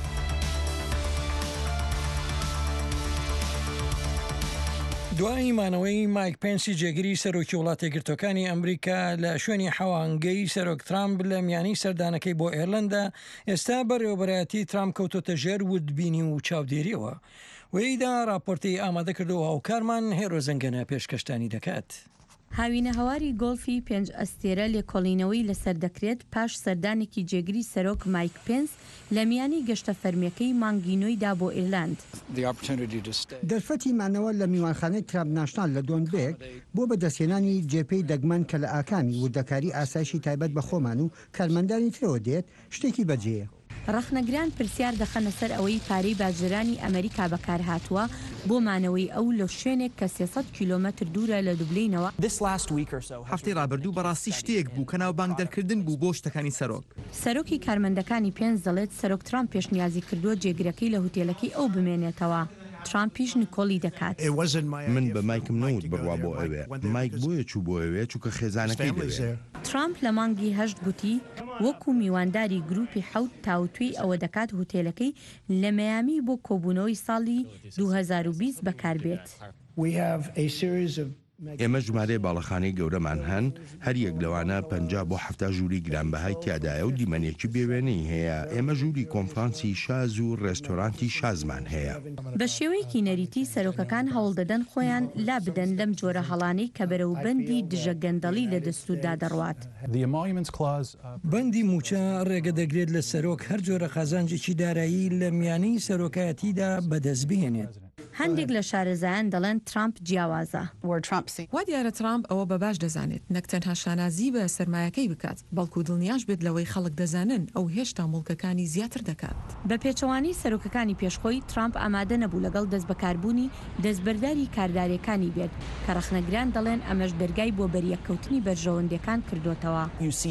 دوای مانەوەی مایک پێنسی جێگیری سەرۆکی وڵاتە یەکگرتوەکانی ئەمریکا لە شوێنی حەوانگەی سەرۆک ترامپ لە میانی سەردانەکەی بۆ ئێرلندا، ئێستا بەڕێوەبەرایەتی ترامپ کەوتۆتە ژێر وتبینی و چاودێریەوە. وەیدا راپۆرتی ئامادە کردەوە هاوکارمان هێرۆ زەنگەنە پێشکەشتانی دەکات. هاوینە هەواری گۆڵفی 5 ئەستێرە لێکۆڵینەوەی لەسەر دەکرێت پاش سەردانێکی جێگری سەرۆک مایک پێنس لە میانی گەشتە فەرمیەکەی مانگینۆیدا بۆ ئیرلاند. دەرفەتی مانەوە لە میوانخانەی ترامپ ناشنال لە دۆنبێک بۆ بەدەستێنانی جێپەی دەگمەن کە لە ئاکامی وردەکاری ئاسایشی تایبەت بە خۆمان و کارمەندانی ترەوە دێت شتێکی بەجێیە. ڕەخنەگران پرسیار دەخەنە سەر ئەوەی پارەی باجرانی ئەمریکا بەکار هاتووە بۆ مانەوەی ئەو لە شوێنێک کە 300 کیلۆمەتر دوورە لە دوبلینەوە. هەفتەی ڕابردوو بەڕاستی شتێک بوو کە ناو بانک دەرکردن بوو بۆ شتەکانی سەرۆک. سەرۆکی کارمەندەکانی پێنس دەڵێت سەرۆک ترامپ پێشنیازی کردووە جێگرەکەی لە هوتێلەکەی ئەو بمێنێتەوە. ترامپیش نکۆلی دەکات. من بە مایکم نەوت بڕوا بۆ ئەوێ. مایک بۆیە چوو بۆ ئەوێ چووکە خێزانەکەی دەوێت. ترامپ لە مانگی 8 گوتی وەکو میوانداری گروپی حەوت تاوتوی ئەوە دەکات هوتێلەکەی لە مەیامی بۆ کۆبوونەوەی ساڵی 2020 بەکاربێت. ئێمە ژمارەی باڵەخانەی گەورەمان هەن، هەر یەک لەوانە 50 بۆ 70 ژووری گرانبەهای تیادایە و دیمەنێکی بێوێنەی هەیە. ئێمە ژووری کۆنفرانسی شاز و ڕێستۆرانتی شازمان هەیە. بە شێوەیەکی نەریتی سەرۆکەکان هەوڵ دەدەن خۆیان لا بدەن لەم جۆرە هەڵانەی کە بەرەوبەندی دژە گەندەڵی لە دەستوردا دەڕوات. بەندی موچە ڕێگە دەگرێت لە سەرۆک هەر جۆرە خازانجێکی دارایی لە میانی سەرۆکایەتیدا بەدەست بهێنێت. هەندێک لە شارەزایان دەڵێن ترامپ جیاوازە. وا دیارە ترامپ ئەوە بە باش دەزانێت نەک تەنها شانازی بە سەرمایەکەی بکات، بەڵکو دڵنیاش بێت لەوەی خەڵک دەزانن ئەو هێشتا مڵکەکانی زیاتر دەکات. بە پێچەوانی سەرۆکەکانی پێشخۆی ترامپ ئامادە نەبوو لەگەڵ دەست بەکاربوونی دەستبەرداری کارداریەکانی بێت کە ڕەخنەگران دەڵێن ئەمەش دەرگای بۆ بەریەکەوتنی بەرژەوەندەکان کردوتەوە.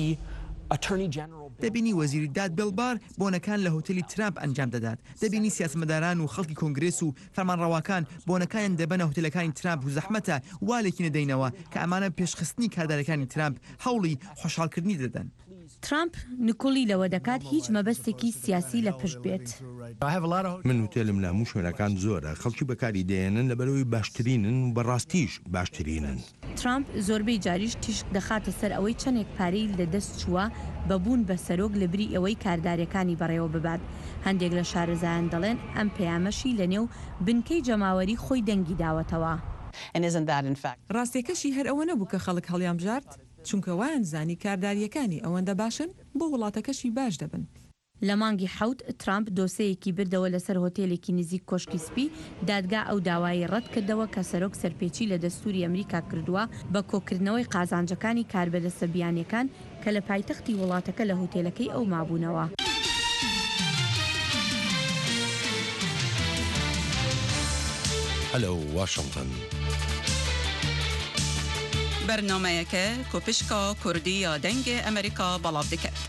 دەبینی وەزیری دادبێڵبار بۆنەکان لە هۆتێلی ترامپ ئەنجام دەدات. دەبینی سیاسمەداران و خەڵکی کۆنگرێس و فەرمانڕەواکان بۆنەکانیان دەبەنە هۆتێلەکانی ترامپ و زەحمەتە والێکی نەدەینەوە کە ئەمانە پێشخستنی کاردارەکانی ترامپ هەوڵی خۆشحاڵکردنی دەدەن. ترامپ نکۆلی لەوە دەکات هیچ مەبەستێکی سیاسی لە پشت بێت. من هوتێلم لە هەموو شوێنەکان زۆرە، خەڵکی بەکاری دێنن لەبەرەوەی باشترینن و بەڕاستیش باشترینن. ترامپ زۆربەی جاریش تیشک دەخاتە سەر ئەوەی چەندێک پارەی لەدەست چووە بەبوون بە سەرۆک لە بری ئەوەی کاردارەکانی بەڕێوە ببات. هەندێک لە شارەزایان دەڵێن ئەم پەیامەشی لە نێو بنکەی جەماوەری خۆی دەنگی داوەتەوە. ڕاستیەکەشی هەر ئەوە نەبوو کە خەڵک هەڵیان بژارد، چونکە وایان زانی کارداریەکانی ئەوەندە باشن بۆ وڵاتەکەشی باش دەبن. لە مانگی حەوت ترامپ دۆسەیەکی بردەوە لەسەر هۆتێلێکی نزیک کۆشکی سپی، دادگا ئەو داوای ڕەت کردەوە کە سەرۆک سەرپێچی لە دەستوری ئەمریکا کردووە بە کۆکردنەوەی قازانجەکانی کاربەدەستە بیانیەکان کە لە پایتەختی وڵاتەکە لە هۆتێلەکەی ئەو مابوونەوە. هەلو واشنگتن. بەرنامەیەکە کۆپشکا کوردی یا دەنگی ئەمریکا بەڵاو دەکات.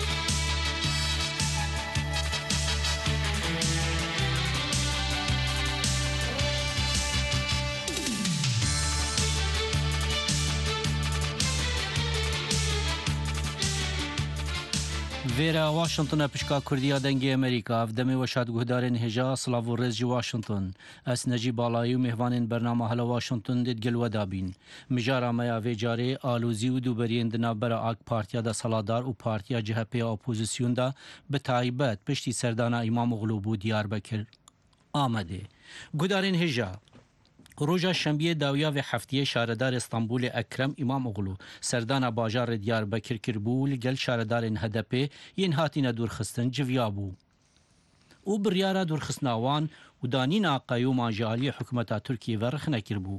Vera Washington'a pişka Kurdiya dengê Amerîka ev demê weşat guhdarên hêja Slav û rêz jî Washington. Ez Necîb Balayî û mêhvanên bernama Hala Washington dê digel we dabîn. Mijara me ya vê carê alozî û dûberiyên di navbera AK Partiya da Saladar û Partiya CHP opozisyona da bi taybet piştî serdana İmamoğlu bû Diyarbekir Amedê. Guhdarên hêja Roja şembiye dawiya ve heftiye şaredar İstanbul'e Ekrem İmamoğlu serdana bajarê Diyarbekir kirbû li gel şaredarên HDP yên hatine dûrxistin civiya bû. û biryara dûrxistina wan û danîna qeyûma ji aliyê hikûmeta Tirkiye ve rixne kirbû.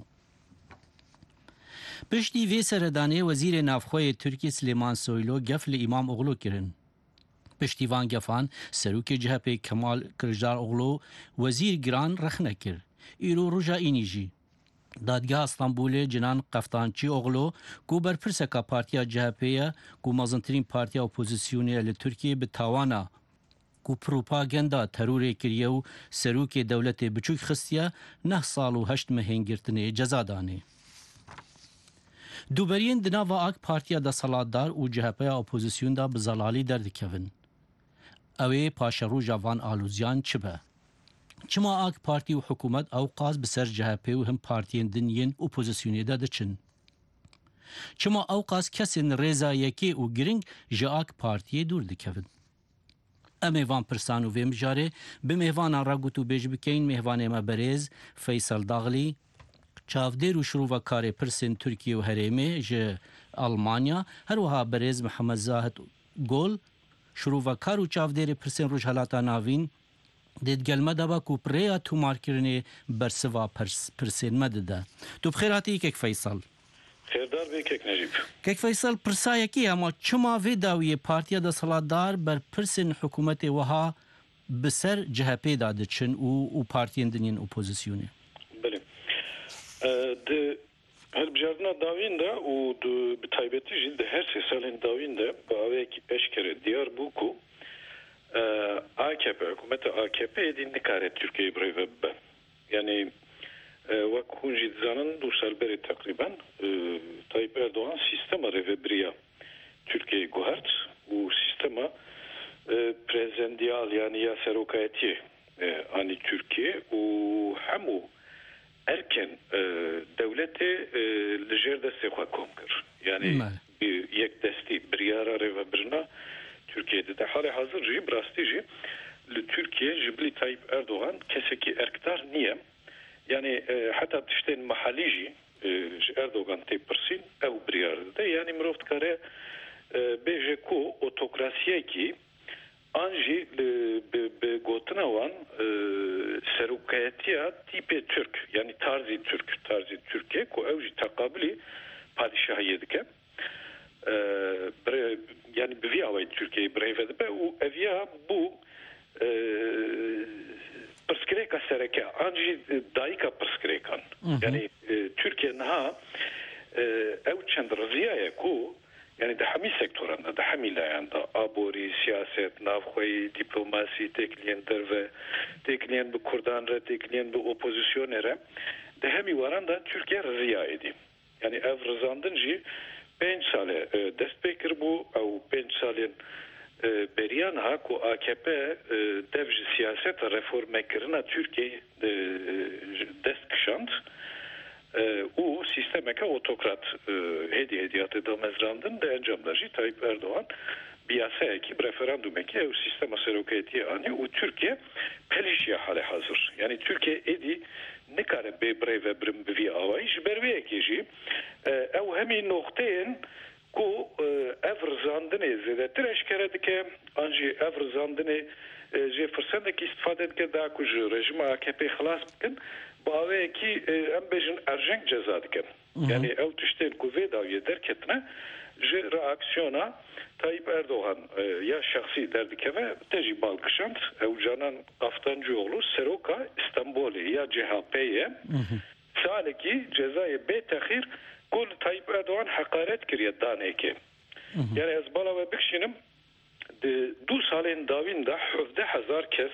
Piştî vê seredanê wezîrê navxweyê Tirkiye Süleyman Soylu gef li İmamoğlu kirin. Piştî van gefan serokê CHP Kemal Kılıçdaroğlu wezîr giran rixne kir. îro roja înî jî Dadgeha İstanbulê Cinan Qeftançîoğlu ku berpirseka Partiya CHP'ye ku mezintirîn partiya opozisyonê li Tirkiye bi tawana ku propaganda terorê kiriye û serokê dewletê biçûk xistiye 9 sal û 8 mehên girtinê ceza danê. دوبرین دناوا آک پارتیا دا سالادار و جهپه اپوزیسیون دا بزلالی دردکوین. اوی پاشرو جوان آلوزیان چه به؟ چما آک پارتی و حکومت او قاز بسر جهپه و هم پارتین دنین اپوزیسیونی دا دچن. چما او قاز کسین رضا یکی و گرنگ جا آک پارتی دور دکوین. امیوان پرسان و ویم جاره به مهوان را گوتو بیج بکین مهوان ما برز فیصل داغلی چاودیر و شروع و کار پرسین ترکیه و هریمه ج آلمانیا هر وها برز محمد زاهد گل شروع و کار و چاودیر پرسین روش حالاتا ناوین دید گلمه دبا کو پریا تو مارکرنی برسوا پرسین مدده تو بخیراتی کک فیصل خیردار بی کک نجیب کک فیصل پرسایه کی اما چما وی داوی پارتیا دا سالادار بر پرسین حکومت وها بسر جهپی داده چن و پارتین دنین اپوزیسیونه بله ده هر بجاردنا داوین ده و به تایبتی جید ده هر 3 سالین داوین ده با اوه کی اشکره دیار بو کو AKP حکومت AKP دی نکاره ترکیه برای وب یعنی وکو جید زنان 2 سال بری تقریبا Tayyip Erdoğan sistema revebriya Türkiye'yi guhart bu sistema prezendiyal yani ya serokayeti ani Türkiye u hamu erken devleti lijer desti xwe kom kir yani yek desti biryara revebrina Türkiye'de de hali hazır jî brastî jî li Türkiye jibli Tayyip Erdoğan keseki erktar niye yani hatta tiştên mahallî jî Erdoğan tepirsin ev biryarda yani miroft kare beje ku otokrasiye ki anji be gotnawan serokayetiya tipe Türk yani tarzi Türkiye ku evji takabili padişahiye dike yani bir avay Türkiye'yi brevede be u evya bu Pırskreka sereke anji daika pırskrekan yani Türkiye'nin ha ev çend rıziyaya ku yani de hami sektöründe de hami layanda abori siyaset navxoyi diplomasi tekliyen derve tekliyen bu Kurdanre tekliyen bu opozisyonere de hami varan da Türkiye rıziya edi yani ev rızandınca 5 sale destpekir bu ev 5 salin beriyan ha ku AKP devji siyaset reformekirina Türkiye dest kışand u sistemeke otokrat hediyatı da mezrandın da encamdaji Tayyip Erdoğan biyasa ekip referandum eki ev sistema serokayeti ani u Türkiye pelişya hale hazır yani Türkiye edi ne kare bebre ve brim bir avay jberve ekici ev hemi noktayn ku evrzandine zedetir eşkere dike anji evrzandine je fırsatındaki istifade dike daha kucu rejime AKP xalas bikin bağve ki embejin erjenk ceza dike yani ev tüşten ku vedaviye derketine je reaksiyona Tayyip Erdoğan ya şahsi derdike ve teji balkışant ev canan Kaftancıoğlu Seroka İstanbul'e ya CHP'ye saleki cezayı betahir kul Tayyip Erdoğan hakaret kiriye daneke yani ez bala ve bikşinim 2 salên davîn de 17,000 kes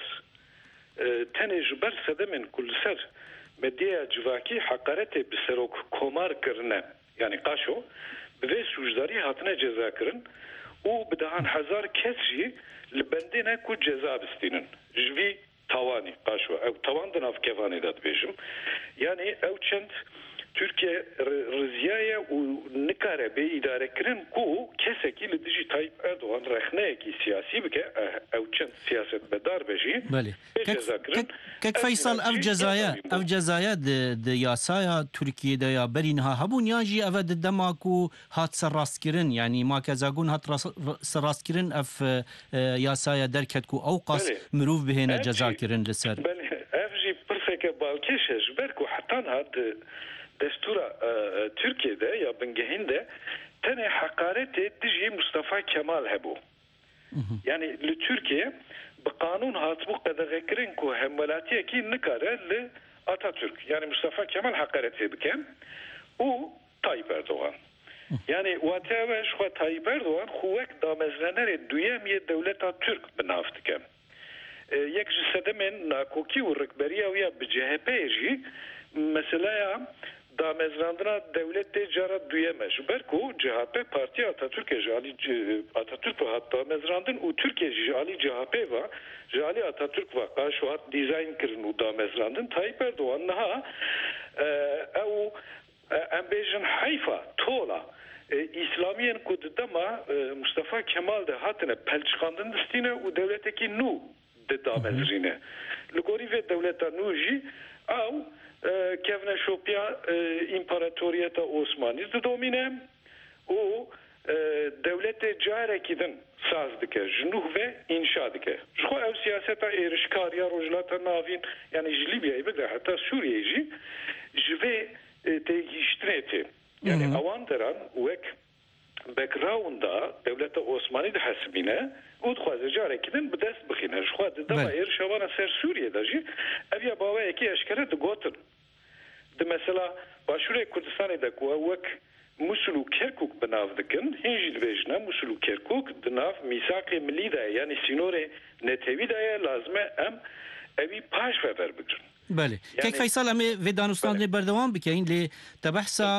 tenê ji ber sedemin kulser medya civakî hakaretê bi serok komar kirine yani qaşo bi vê sûjdarî hatine ceza kirin û bi dehan 1000 kes jî li bendê ku ceza bistînin ji vî tawanî qaşo ew tawan di nav kevanê de dibêjim yani ew çend Türkiye rıziyaya u nikare be idare kirin ku keseki li dijî Tayyip Erdoğan rexneyekî siyasî bike ew çend siyaset bedar beji بله کک فیصل اف جزایا د یاسایا ترکیه د یا برینها هبون یاجی اف د دماکو هات سراستکرین یعنی ما کزاگون هات سراستکرین اف یاسایا درکت کو اوقاس مروف بهنه جزا کرین لسر بله اف جی پرفکه بالکشه جبرکو حتی هات Destura Türkiye'de ya bengehinde tane hakareti dici Mustafa Kemal hebu. Yani Türkiye bu kanun hatbu kadar ku hemvelatiye ki nikare li Atatürk. Yani Mustafa Kemal hakaret bikem u Tayyip Erdoğan. Yani vateve şu Tayyip Erdoğan huvek damezlenere duyemiye devleta Türk binaftikem. Yek jisedemin nakoki u rikberiya ya bi CHP ji mesela damezrandina devletê cara duyeme ji ber ku CHP Partiya Atatürkê ji alî Atatürk hat damezrandin û Tirkiye ji alî CHP va ji alî Atatürk va qaşo hat dizayn kirin û damezrandin Tayyip Erdoğan niha ew em bêjin heyfa tola İslamiyên ku di dema Mustafa Kemal de hatine pelçikandin distîne û devletekî nû de damezrîne li gorî vê devleta nû jî ew kevne şopiya İmparatoriyeta Osmanî didomîne û devletê carekî din saz dike ji nû ve înşa dike ji xwe ew siyaseta êrişkariya rojhilata navîn yani ji Libyayê bigre heta Sûriyeyê jî ji vê têgihîştinê tê yani ewan deran wek backgrounda devleta Osmanî dihesibîne û dixwaze carekî din bi dest bixîne ji xwe di dema êrişewana ser Sûriyê jî ev ya bawayekî eşkere digotin di mesela Başûrê Kurdistanê de ku wek Musul û Kerkûk bi nav dikin hîn jî dibêjine Musul û Kerkûk di nav mîsaqê millî de ye yani sînorê netewî de ye lazim e em evî paş ve verbigirin. بله کەک فەیساڵ ئەمێ vê danûstanê berdewam bikein lê te behsa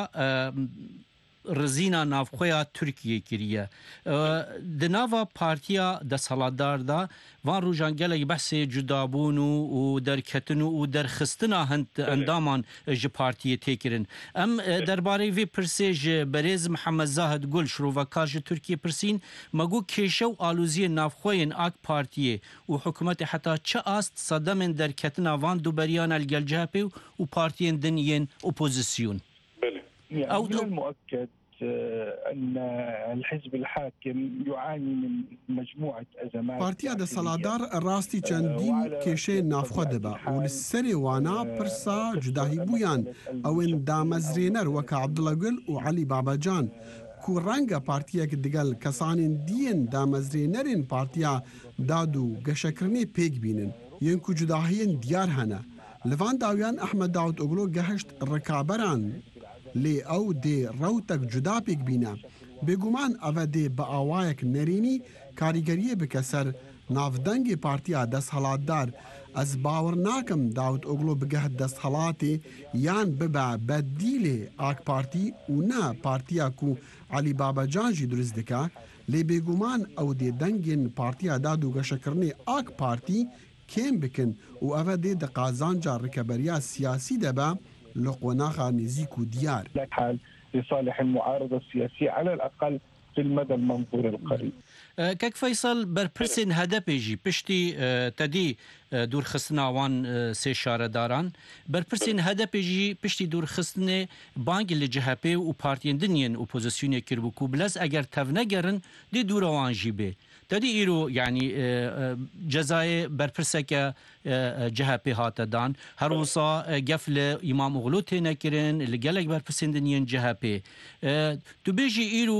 rizîna navxweya Tirkiyê kiriye di nava Partiya Desaladar da van rojan gelek behsê cudabûn û derketin û derxistina endaman ji partiyê têkirin em derbarê vê pirsê ji Berêz Mihemed Zahid Gul şirovekar ji Tirkiye pirsîn me got kêşe û alûziyên navxweyên AK Partiyê û hikûmetê heta çi ast sedemên derketina van duberiyan elgel CHP û partiyên din yên opozisyon. يعني من المؤكد أن الحزب الحاكم يعاني من مجموعة أزمات پارتیا دەسەڵاتدار ڕاستی چەندین کێشەیە نافخوا دەبا و لە سەرێ وانا پرسا جوداهی بوویان ئەوێن دامەزرێنەر وەکە عەبدوڵە گول و عەلی بابەجان کو ڕەنگە پارتیەک دگەل کەسانên دیên دامەزرێنەرên partiya داد و گەشەکردنê پێک بینن یەن ku cudahiyên diyar hene li van dawiyan Ehmed Davutoglu gehişt rikaberan lê ew dê rewtek cuda pêk bîne bêguman ev dê bi awayek nerînî karîgeriyê bike ser navdengê partiya desthilatdar ez bawer nakim Davutoglu bigeh desthilatê yan bibe bedîlê AK Partî û ne partiya ku Elî Babacan jî durist dike lê bêguman ew dê dengên partiya dad û geşekirinê AK Partî kêm bikin û ev dê di qazanca rikeberiya siyasî de be لقوناخا نزيك ديار لصالح المعارضة السياسية على الأقل في المدى المنظور القريب. کەک فەیساڵ بەرپرسên hedefê jî piştî tedî dûrxistina wan sê şaredaran berpirsên hedefê jî piştî dûrxistinê bangê li CHP û partiyên din yên opozisyonê kirbû ku bilez eger tev negerin dê dûra wan jî bê tedî îro yanî cezayê berpirseke CHP hate dan her wisa gef li İmamoğlu têne kirin li gelek berpirsên din yên CHP tu bêjî îro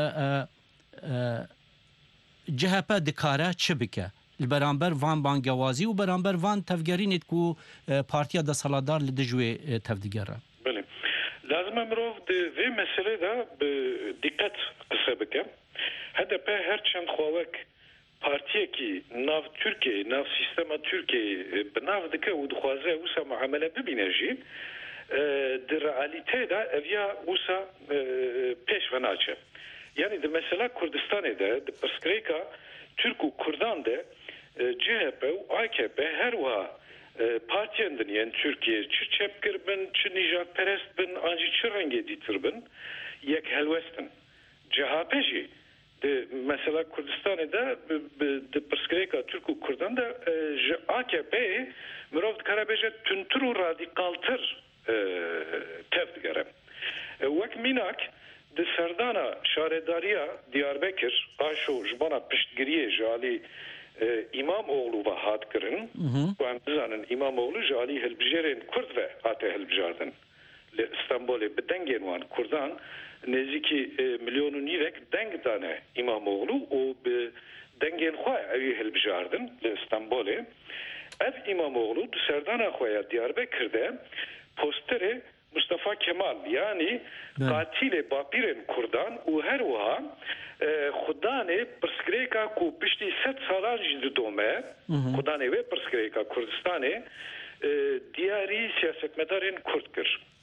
CHP dikare çi bike li beramber van bangewazî û beramber van tevgerînê ku partiya desaladar li dijwê tevdigere. Lazim e mirov di vê meselê de bi dikkat qise bike. HDP her çend xwawek partiyekî nav Tirkiyeyê nav sîstema Tirkiyeyê bi nav dike û dixwaze wisa muamele bibîne jî di realîtê de ev ya wisa pêş ve naçe. Yani de mesela Kurdistanê de di pirsgirêka Türk û Kurdan de CHP û AKP her wiha partiyên din yên Tirkiye çi çepkir bin çi nîjadperest bin an jî çi rengê dîtir bin yek helwestin. CHP jî de mesela Kurdistanê de di pirsgirêka Türk û Kurdan de ji AKP'yê mirov dikare bêje tuntur û radîkaltir tev digere. Wek mînak di serdana şaredariya Diyarbekir aşo ji bana piştgiriyê ji alî İmamoğlu ve hat kirin ku em bizanin İmamoğlu ji alî hilbijarên Kurd ve hate hilbijardin li İstanbolê bi dengên wan Kurdan nêzîkî milyonû nîvek deng dane İmamoğlu û bi dengên xwe evî hilbijardin li İstanbolê ev İmamoğlu di serdana xwe ya Diyarbekir de posterê Mustafa Kemal yani katilê bapîrên Kurdan û her wiha xudanê pirsgirêka ku piştî 100 salan jî didome xudanê wê pirsgirêka Kurdistanê diyarî siyasetmedarên Kurd kir.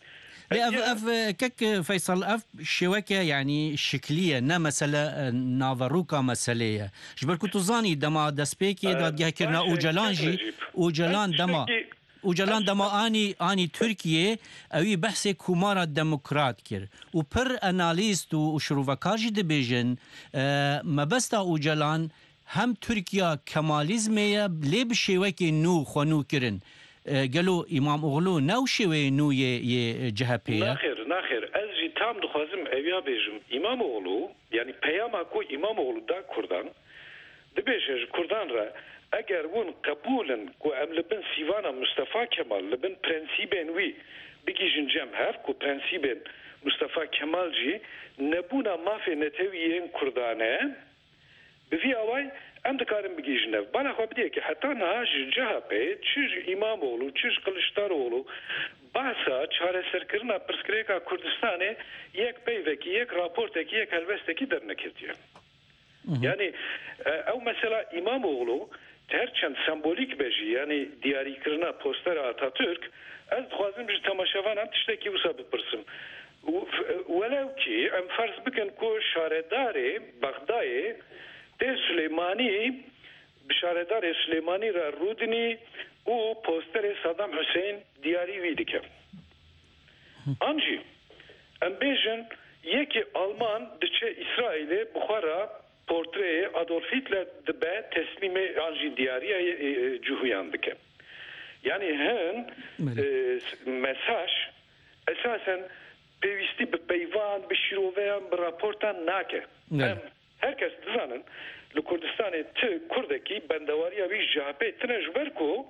اف كك فيصل اف شوكه يعني شكليه نا مساله نافروكا مساله جبر كنت زاني دما دسبيكي داد كرنا اوجلان دما وجلان دما اني تركيا اوي بحث كومارا ديمقراط كر وبر اناليست وشروفكاجي دبيجن ما بستا اوجلان هم تركيا كماليزميه لي بشوكي نو خنو كرن قالوا امام اوغلو نو شوي نو ي جهبيه ناخر از تام دخوازم اویا بيجم امام اوغلو يعني پیاما کو امام اوغلو دا كردان دبيج كردان را اگر ون قبولن کو ام لبن سیوانا مصطفى كمال لبن پرنسيبن وي بيجن جم هاف کو پرنسيبن مصطفى كمال جي نبونا ما في نتويين كردانه بفي اواي ام دكارم بيجن بالا خو بدي كي حتى ناج جهبه تشج امام اولو تشج قلشتار اولو باسا چاره سرکرنا پرسکریکا کردستانه یک پیوکی یک راپورتکی یک هلوستکی در نکردیه yani او mesela İmamoğlu terçen sembolik beji yani diyari kırına poster Atatürk az xwazim ji temaşavan tiştekî wisa bipirsim welew ki em farz bikin ku şaredarê Bexdayê tê Süleymanî bi şaredarê Süleymanî ra rûdinî û posterê Saddam Hüseyin diyarî wî dike an jî em bêjin yekî Alman diçe İsraîlê bixwara portreye Adolf Hitler dibe teslimi anji diyariya cuhuyan dike. Yani hen mesaj esasen pevisti bi peyvan, bi şiroveyan, bi raportan nake. Herkes dizanin li Kurdistanê ti Kurdekî bendewariya wî CHP tine ji ber ku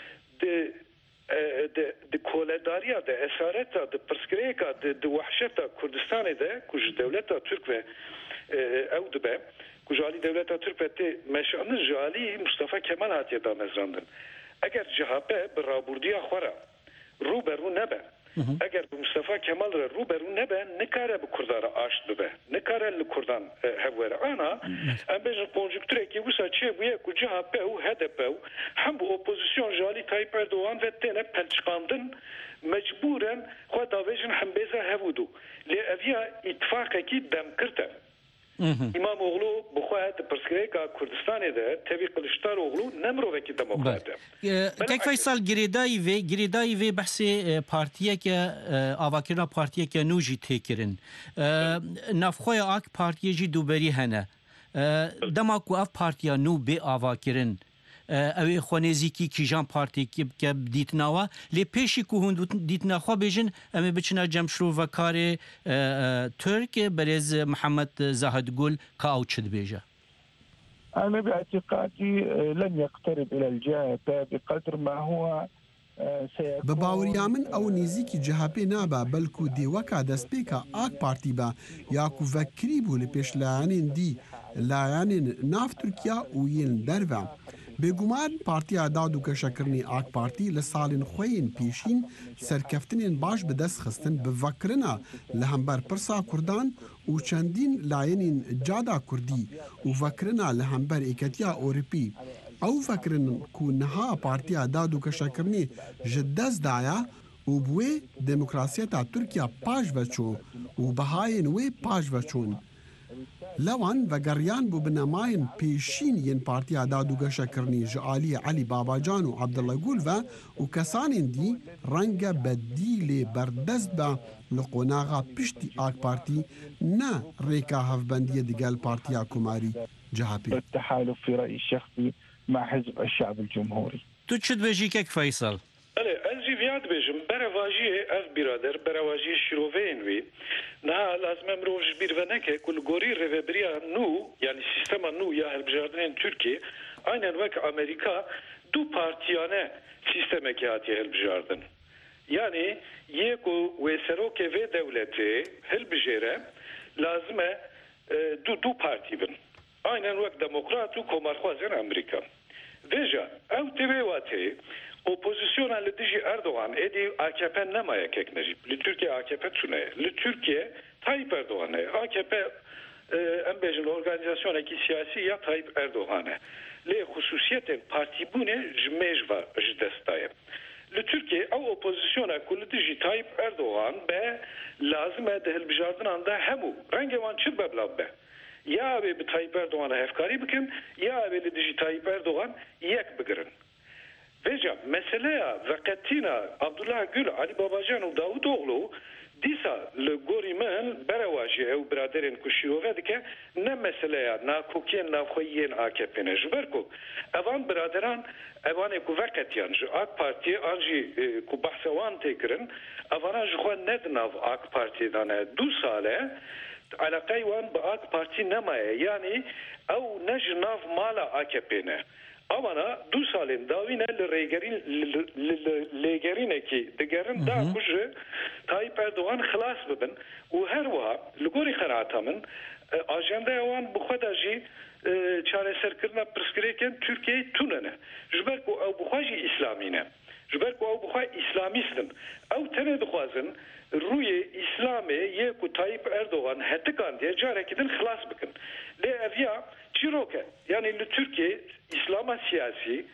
di koledariya de esareta di pirsgirêka di wehşeta Kurdistanê de ku ji dewleta Türk ve ew dibe ku jali devleta Türk ve meşanı jali Mustafa Kemal hatiye da mezrandın. Eğer CHP bir raburdiya xwara ruberu nebe eğer Mustafa Kemal ruberu nebe nikare bu Kurdara aşt bibe nikare li Kurdan hevvere ana em bejin konjüktüreki wisa çê bûye ku CHP û HDP hem bu opozisyon jali Tayyip Erdoğan ve tene pelçikandin mecburen xwe davêjin hembêza hevûdû lê eviya ittifaqekî demkirte İmamoğlu bu xwed pirsgirêka Kurdistanê de tevî Kılıçdaroğlu nemrovekî demokrat e. Kek Faysal girêdayî vê behsê partiyeke avakirina partiyeke nû jî têkirin. Navxweya AK Partiyê jî dûberî hene. Dema ku ev partiya nû bê avakirin ew ê xwenêzîkî kîjan partiyekî bike dîtinawa lê pêşî ku hûn dîtina xwe bêjin em ê biçine cemşrovekarê Türk berêz Mihemed Zahedgul ka ew çi dibêje أنا باعتقادي لن يقترب إلى الجهة بقدر ما هو بە باورییا من ئەو نزیکی جهپێ نابە بەلکو دێوەکە دەستپێکە ئاک پارتی بە یاکو vekirî bû li pêşleyanên dî layانên nav Tirkiya û yên derve. Bêguman Partiya Dad û Geşekirinê AK Partî li salên xwe yên pêşîn serkeftinên baş bi dest xistin bi vekirina li hember pirsa Kurdan û çendîn layên cada Kurdî û vekirina li hember êketiya Ewropî. Ew vekirin ku niha Partiya Dad û Geşekirinê ji dest daye û bi wê demokrasiyeta Tirkiya paş veçû û bihayên wê paş veçûn. Lewan vegeriyan bû bi nemayên pêşîn yên Partiya Dad û Geşekirinê ji aliyê Elî Babacan û Abdullah Gul ve û kesanên dî renge bedîlê berdest be li qonaxa piştî AK Partî ne rêka hevbendiyê digel Partiya Komarî CHP. التحالف في رأيي الشخصي مع حزب الشعب الجمهوري. Tu çi dibêjî kek Faysal? Ez jî vêya dibêjim berevajiyê ev birader berevajiyê şîroveyên wê niha lazim em mirov ji bîr ve neke ku li gorî rêveberiya nû yani sistema nû ya hilbijartinên Tirkiye aynen wek Amerîka du partiyane sistemekî hatiye hilbijardin. Yani yê ku wê serokê vê dewletê hilbijêre lazim e du partî bin. Aynen wek demokrat û komarxwazên Amerîka. Veja ew tevê watê opozisyona li dijî Erdoğan êdî AKP nemaye keknejî. Li Türkiye AKP çûneye. Li Türkiye Tayyip Erdoğan'e. AKP em bêjin organizasyonekî siyasî ya Tayyip Erdoğan'e. Lê xusûsiyetên partîbûnê ji mêj ve ji dest daye. Li Türkiye ew opozisyona opozîsyona ku li dijî Tayyip Erdogan be lazim e di hilbijardinan de hemû rengê wan çi beblav be ya evê bi Tayyip Erdogan'a hevkarî bikin ya evê li dijî Tayyip Erdogan yek bigirin. Veja meseleya veqetîna Abdullah Gül, Ali Babacan û Davutoğlu dîsa li gorî min berewa jî ew biraderên ku şîrove dike ne meseleya nakokiyên navxweyiyên AKP'ne ji ber ku evan biraderan evanê ku veqetiyan ji AK Partiye an jî ku behsa wan tê kirin evanan ji xwe ne di nav AK Partiye de ne 2 sale alaqey wan bi AK Parti nemaye yani ew ne ji nav mala AKP'ne Avana 2 salên dawîne li lêgerînekî digerin da ku ji Tayyip Erdogan xilas bibin û her wiha li gorî xeraata min ajendeya wan bi xwe de jî çareserkirina pirsgirêkên Tirkiyeyê tune ne ji ber ku ew bi xwe jî İslamî ne ji ber ku ew bi xwe İslamîstin ew tenê dixwazin rûyê İslamê yê ku Tayyip Erdogan hetikan diye carekî din xilas bikin lê ev ya çîroke yani li Tirkiye İslam'a siyasi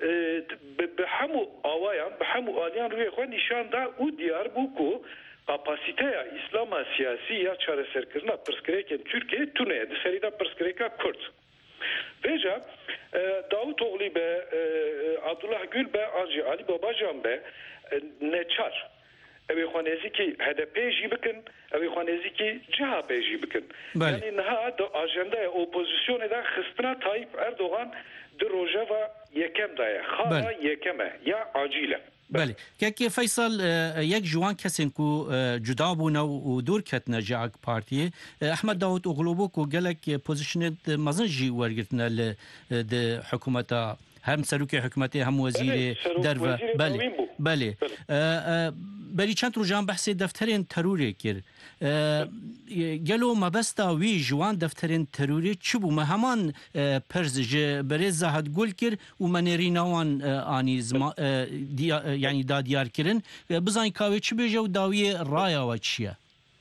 bi hemû awayan bi hemû aliyan rûyê xwe nîşan da û diyar bû ku kapasiteya İslam'a siyasi ya çareserkirina pirsgirêkên Tirkiye tune di serî de pirsgirêka Kurd. Veja Davutoğlu be Abdullah Gül be anjî Ali Babacan be neçar evê xwe nêzîkî HDP jî bikin evê xwe nêzîkî CHP jî bikin yani niha di ajendaya opozisyonê de xistina Tayyip Erdogan di rojeva yekem de ye xala yekem e ya acîl e بله که فیصل یک جوان کسین کو جدا بونه و دور کتنه جا AK Partiye احمد داوود اوغلو بو کو گلک پوزیشن مزن جی ورگرتنه ل د حکومتا هم سروک حکومتی هم وزیر درو بله بلی چند روزان بحث دفترین تروری کرد گلو مبستا وی جوان دفترین تروری چی بو مهمان پرزج برای زهد گل کرد و منرینوان آنی یعنی دادیار کردن بزنی کاوی چی بیجه و داوی رایا و چیه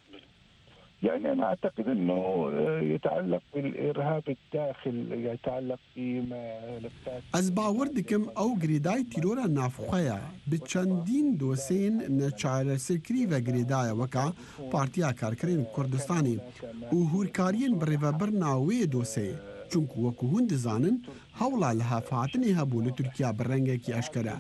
يعني أنا أعتقد أنه يتعلق بالإرهاب الداخل يتعلق بملفات از باور دکم او گریدای تیرورا نافخویا به چندین دوسین نچارسکری و گریدای وکا پارتیا کارکرین کردستانی و هورکارین بریوبرنا وی دوسی چونکو وکو هند زانن هولا لها فاتنی هبو لترکیا برنگه کی اشکره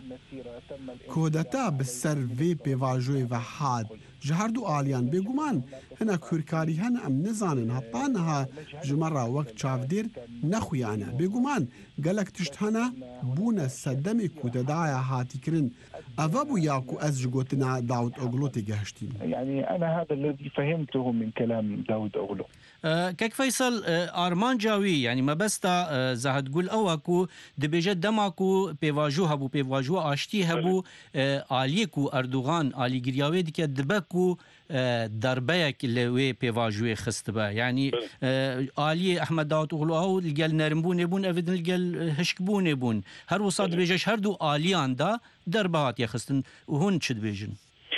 کودتا بسر وی پیواجوی و حاد جهردو آلیان بگومان هنا کورکاری هن ام نزانن هطانها جمرا وقت چافدیر نخویانه بگومان گلک تشتهنا بونا صدمی کوددایا هاتی کرن اوابو یاکو از جگوتنا داود اوغلو تگهشتیم يعني أنا هذا الذي فهمته من كلام داود أوغلو كيك فيصل آرمان جاوي يعني ما بستا زهد قول أواكو دبيجة دماكو بيواجو هبو بيواجو آشتي هبو آليكو أردوغان آلي جرياوي ديكا دباكو دربيك اللي وي بيواجوي خستبا يعني آلي أحمد داود أغلو أو الجال نرمبون يبون أفدن الجال هشكبون يبون هر وصاد بيجاش هردو آليان دا دربات يخستن وهون تشد بيجن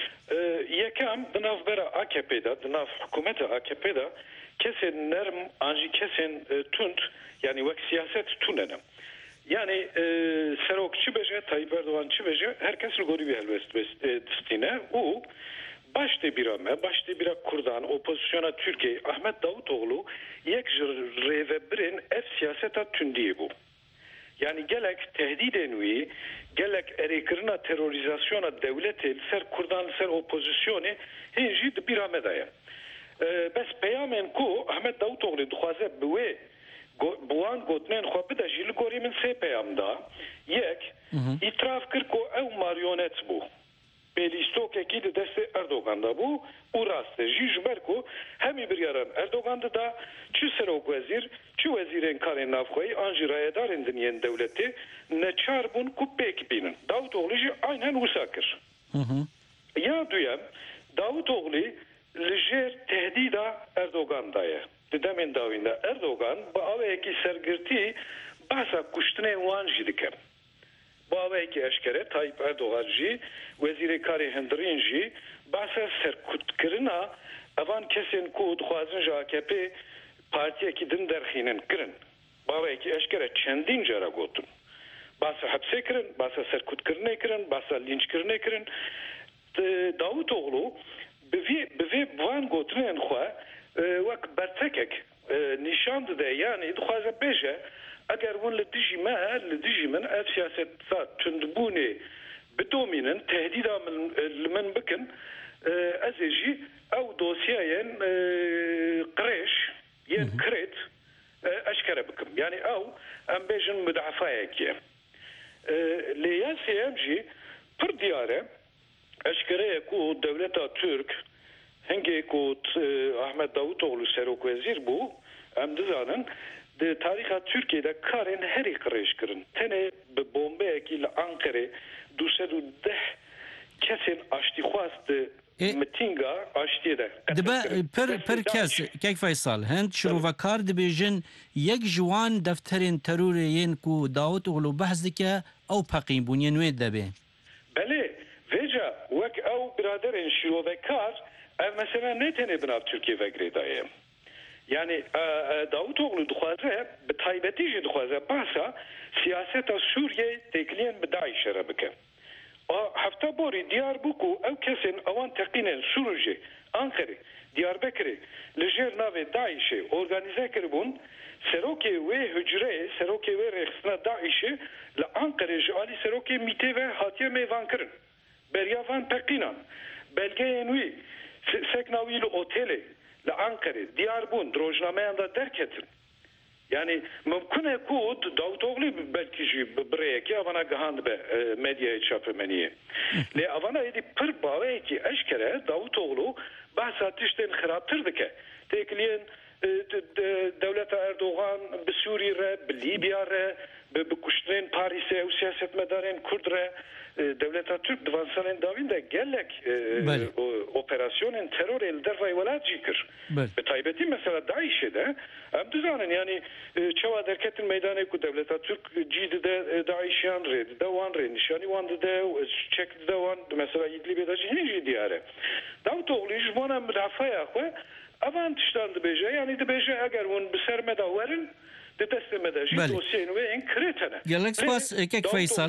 يكام بناف برا AKP دا بناف حكومة AKP دا kesin nerm anji kesin tund yani vek siyaset tunenem. Yani serokçu beje Tayyip Erdoğançı beje herkes gori bir helvest distine u başta bir Kurdan opozisyona Türkiye Ahmet Davutoğlu yek revebirin ev siyaseta tündiye bu. Yani gelek tehdit enui gelek erikirina terorizasyona devleti ser Kurdan ser opozisyonu hinci bir amedaya. بس پیامن کو احمد داوطوغلی دخوازه بوی بوان گوتنین خو بده جیل گوری من سه پیام دا یک اعتراف کرد کو او ماریونت بو بلیستوک کی د دست اردوغان دا بو او راست جی جبر کو همی بریارن اردوغان دا چی سروک وزیر چی وزیرین کارین نافخوی انجی رایدارین دنین دولتی نچار بون کو پک بینن داوطوغلی جی aynen usakir ya duyam Davutoğlu لجير تهديدا اردوغان دايه ددمن داويندا اردوغان باويكي سرگرتي باسا كشتنه وان جديكه باويكي اشكره تايب اردوغان جي وزير كاري هندرين جي باسا سركوتكرنا اوان كسن كود خوازن AKP partiye ki din derxinin kirin باويكي اشكره چندين جرا گوتن باسا حبسه kirin باسا سركوتكرنه kirin باسا لينچ كرنه kirin داوتۆغلو بوێ بوان گوتنێن خوا وەک بەرتەکێک نیشان دەدە یانی دخوازە بێژە ئەگەر ون لە دژی من ئەف سیاسەتا تندبوونێ بدۆمینن تهدیدا من بکن ئەزێژی ئەو دۆسیایەن قڕێش یەن کرێت ئەشکەرە بکەم یعنی ئەو ئەم بێژن مدعفایەکیە لێ یاسێم ژی پر دیارە ئەشکەرەیەک و دەولەتا تورک هەنگێک و ئەحمەد داوتۆغلو سەرۆک وەزیر بوو ئەم دزانن تاریخا تورکیەدا کارێن هەری قڕێژکردن تەنێ بە بۆمبەیەکی لە ئەنقەرێ 210 کەسێن ئاشتی خواست متینگا ئاشتیەدا پر کەس کەک فەیساڵ هەند شرۆڤەکار دەبێژن یەک جوان دەفتەرێن تەرورێن و داوتۆغلو بەحث دکە ئەو پەقین بوونیە نوێ دەبێ بەلێ vêca wek ew biraderên şîrovekar ev mesela netêne binav Tirkiye vegrêdayê yani Davutoglu dixwaze bi taybetî jî dixwaze behsa siyaseta Sûriye têkiliyên bi Daişê re bike hefta borî diyar bû ku ew kesên ewan teqînên Sûrûjê Anqerê Diyarbekirê li jêr navê Daişê organize kiribûn serokê wê hücreyê serokê wê rêxistina Daişê li Anqerê ji alî serokê mîtê ve hatiye mêvankirin beryavan teqînan belgeyên wî sekna wî li otelê li Anqerê diyar bûn rojnameyan da derketin yani mümkün e ku Davutoglu belki jî birêyekî avana gihand be medyayê çapemeniyê lê avana êdî pir baweyekî eşkere Davutoglu behsa tiştên xirabtir dike têkiliyên devleta Erdogan bi Sûrî re bi Libya re bi kuştinên Parîsê ew siyasetmedarên Kurd re devleta Türk divan salên dawîn de gelek operasyonên terorê li dervayê welat jî kir bi taybetî mesela Daişê de em dizanin yani çawa derketin meydanê ku devleta Türk cî dide Daişiyan rê dide wan rê nişanî wan dide çek dide wan mesela İdlibê jî hin jî diyar e Davutoglu ji wana midafaya xwe evan tiştan dibêje yani dibêje eger hûn bi ser me da werin gelek spas kek Feysal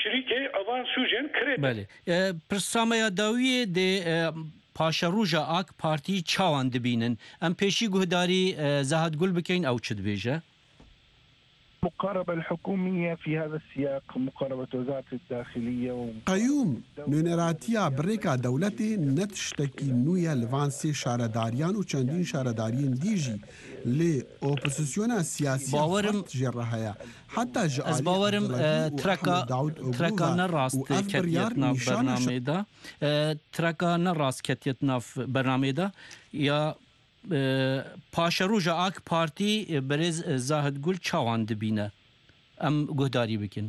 pirsamaya dawiyê de paşa rûja AK Partî çawan dibînin em pêşî guhdarî Zahat Gul bikeyn ew çi dibêje المقاربة الحكومية في هذا السياق مقاربة وزارة الداخلية قيوم نونراتيا بريكا دولتي نتشتكي نويا لفانسي شارداريان وچندين شارداريين ديجي لي اوبوزيسيونا سياسية باورم جرهايا حتى از باورم ترکا نراست کتیتنا برنامه دا ترکا نراست کتیتنا برنامه دا یا پاشا روژا AK Partî berêz Zahid Gul çawan dibîne em guhdarî bikin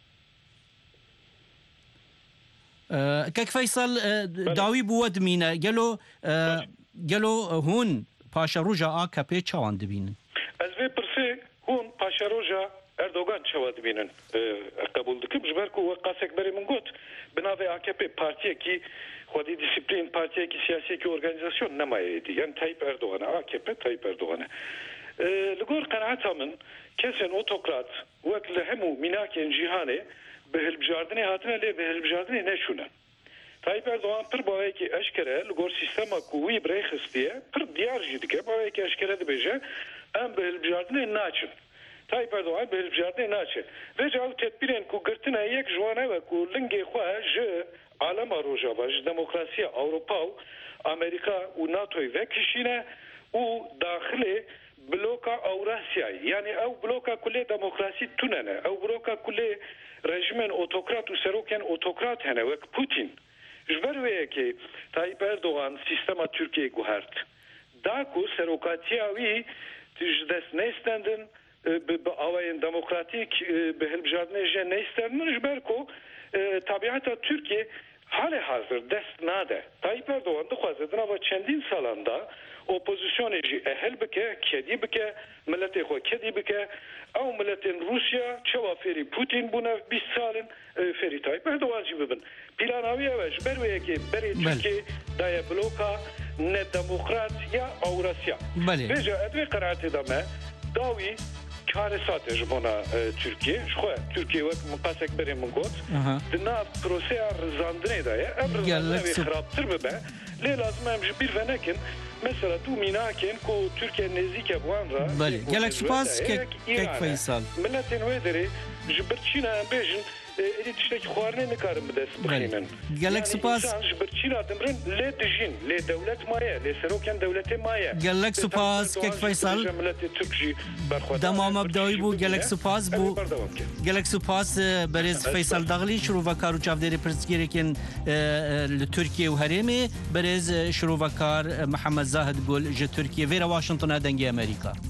kek Feysal dawî bû we dimîne gelo hûn paşa roja AKP çawan dibînin ez vê pirsê hûn paşa roja Erdogan çawa dibînin qebûl dikim ji ber ku we qasek berê min got bi navê AKP partiyekî خودی دیسیپلین پارتیەکی سیاسیەکی ئۆرگانیزاسیۆن نەمایەتی یان تایپ ئەردۆغانە AKP تایپ ئەردۆغانە لەگۆر قەناعەتا من کەسێن ئۆتۆکرات وەک لە هەموو میناکێن جیهانێ بە هەلبژاردنێ هاتنە لێ بە هەلبژاردنێ نەچوونە تایپ ئەردۆغان پڕ باوەیەکی ئەشکەرە لەگۆر سیستەما کووی برای خستیە پڕ دیارژی دکە باوەیەکی ئەشکەرە دەبێژە ئەم بە هەلبژاردنێ ناچن تایپ ئەردۆغان بە هەلبژاردنێ ناچێت vêca ew tedbîrên ku girtina yek ji wan ew ku lingê xwe ji alema rojava ji demokrasiya Awropa û Amerîka û NATOyê vekişîne û daxilê bloka Ewrasyayê yani ew bloka kulê demokrasî tunene ew bloka kulê rejimên otokrat û serokên otokrat hene wek Putin ji ber wê yekê Tayyip Erdogan sîstema Tirkiyeyê guhert da ku serokatiya wî ji dest nêstendin bi awayên demokratîk bi hilbijartinê jê nêstendin ji ber ku tabiata Tirkiye hali hazır dest nade. Tayyip Erdoğan dixwaze di nava çendîn salan da opozisyonê jî ehel bike, kedî bike, milletê xwe kedî bike. Ew milletên Rusya çawa fêrî Putin bûne 20 salin fêrî Tayyip Erdoğan jî bibin. Plana wî ew e ji ber wê yekê berê Tirkiye daye bloka nedemokrat ya Ewrasya. Vêca ev vê qenaetê de me dawî کار ساته جبونا ترکیه شخو ترکیه وقت مقاسک بریم من گوت دنا پروسه رزاندنه دایه امر رزاندنه خرابتر ببه لی لازم هم جبیر و نکن مثلا تو میناکن کو ترکیه نزدیک بوان را بله گلک سپاس که فیصل ملت نویدری جبر چینا هم بیشن ایدی تشتکی خوارنه نکارم بدست بخیمن گلک سپاس جبر چینا دمرن لی دجین لی دولت مایه لی سروکن دولت مایه گلک سپاس که فیصل دمام ابدایی بو گلک سپاس بو گلک سپاس برز فیصل داغلی شروع و کارو چافداری پرسگیری کن لترکیه و هرمی برز شروع و کار محمد زاهد گل ج ترکیه ویرا واشنطن دنگی امریکا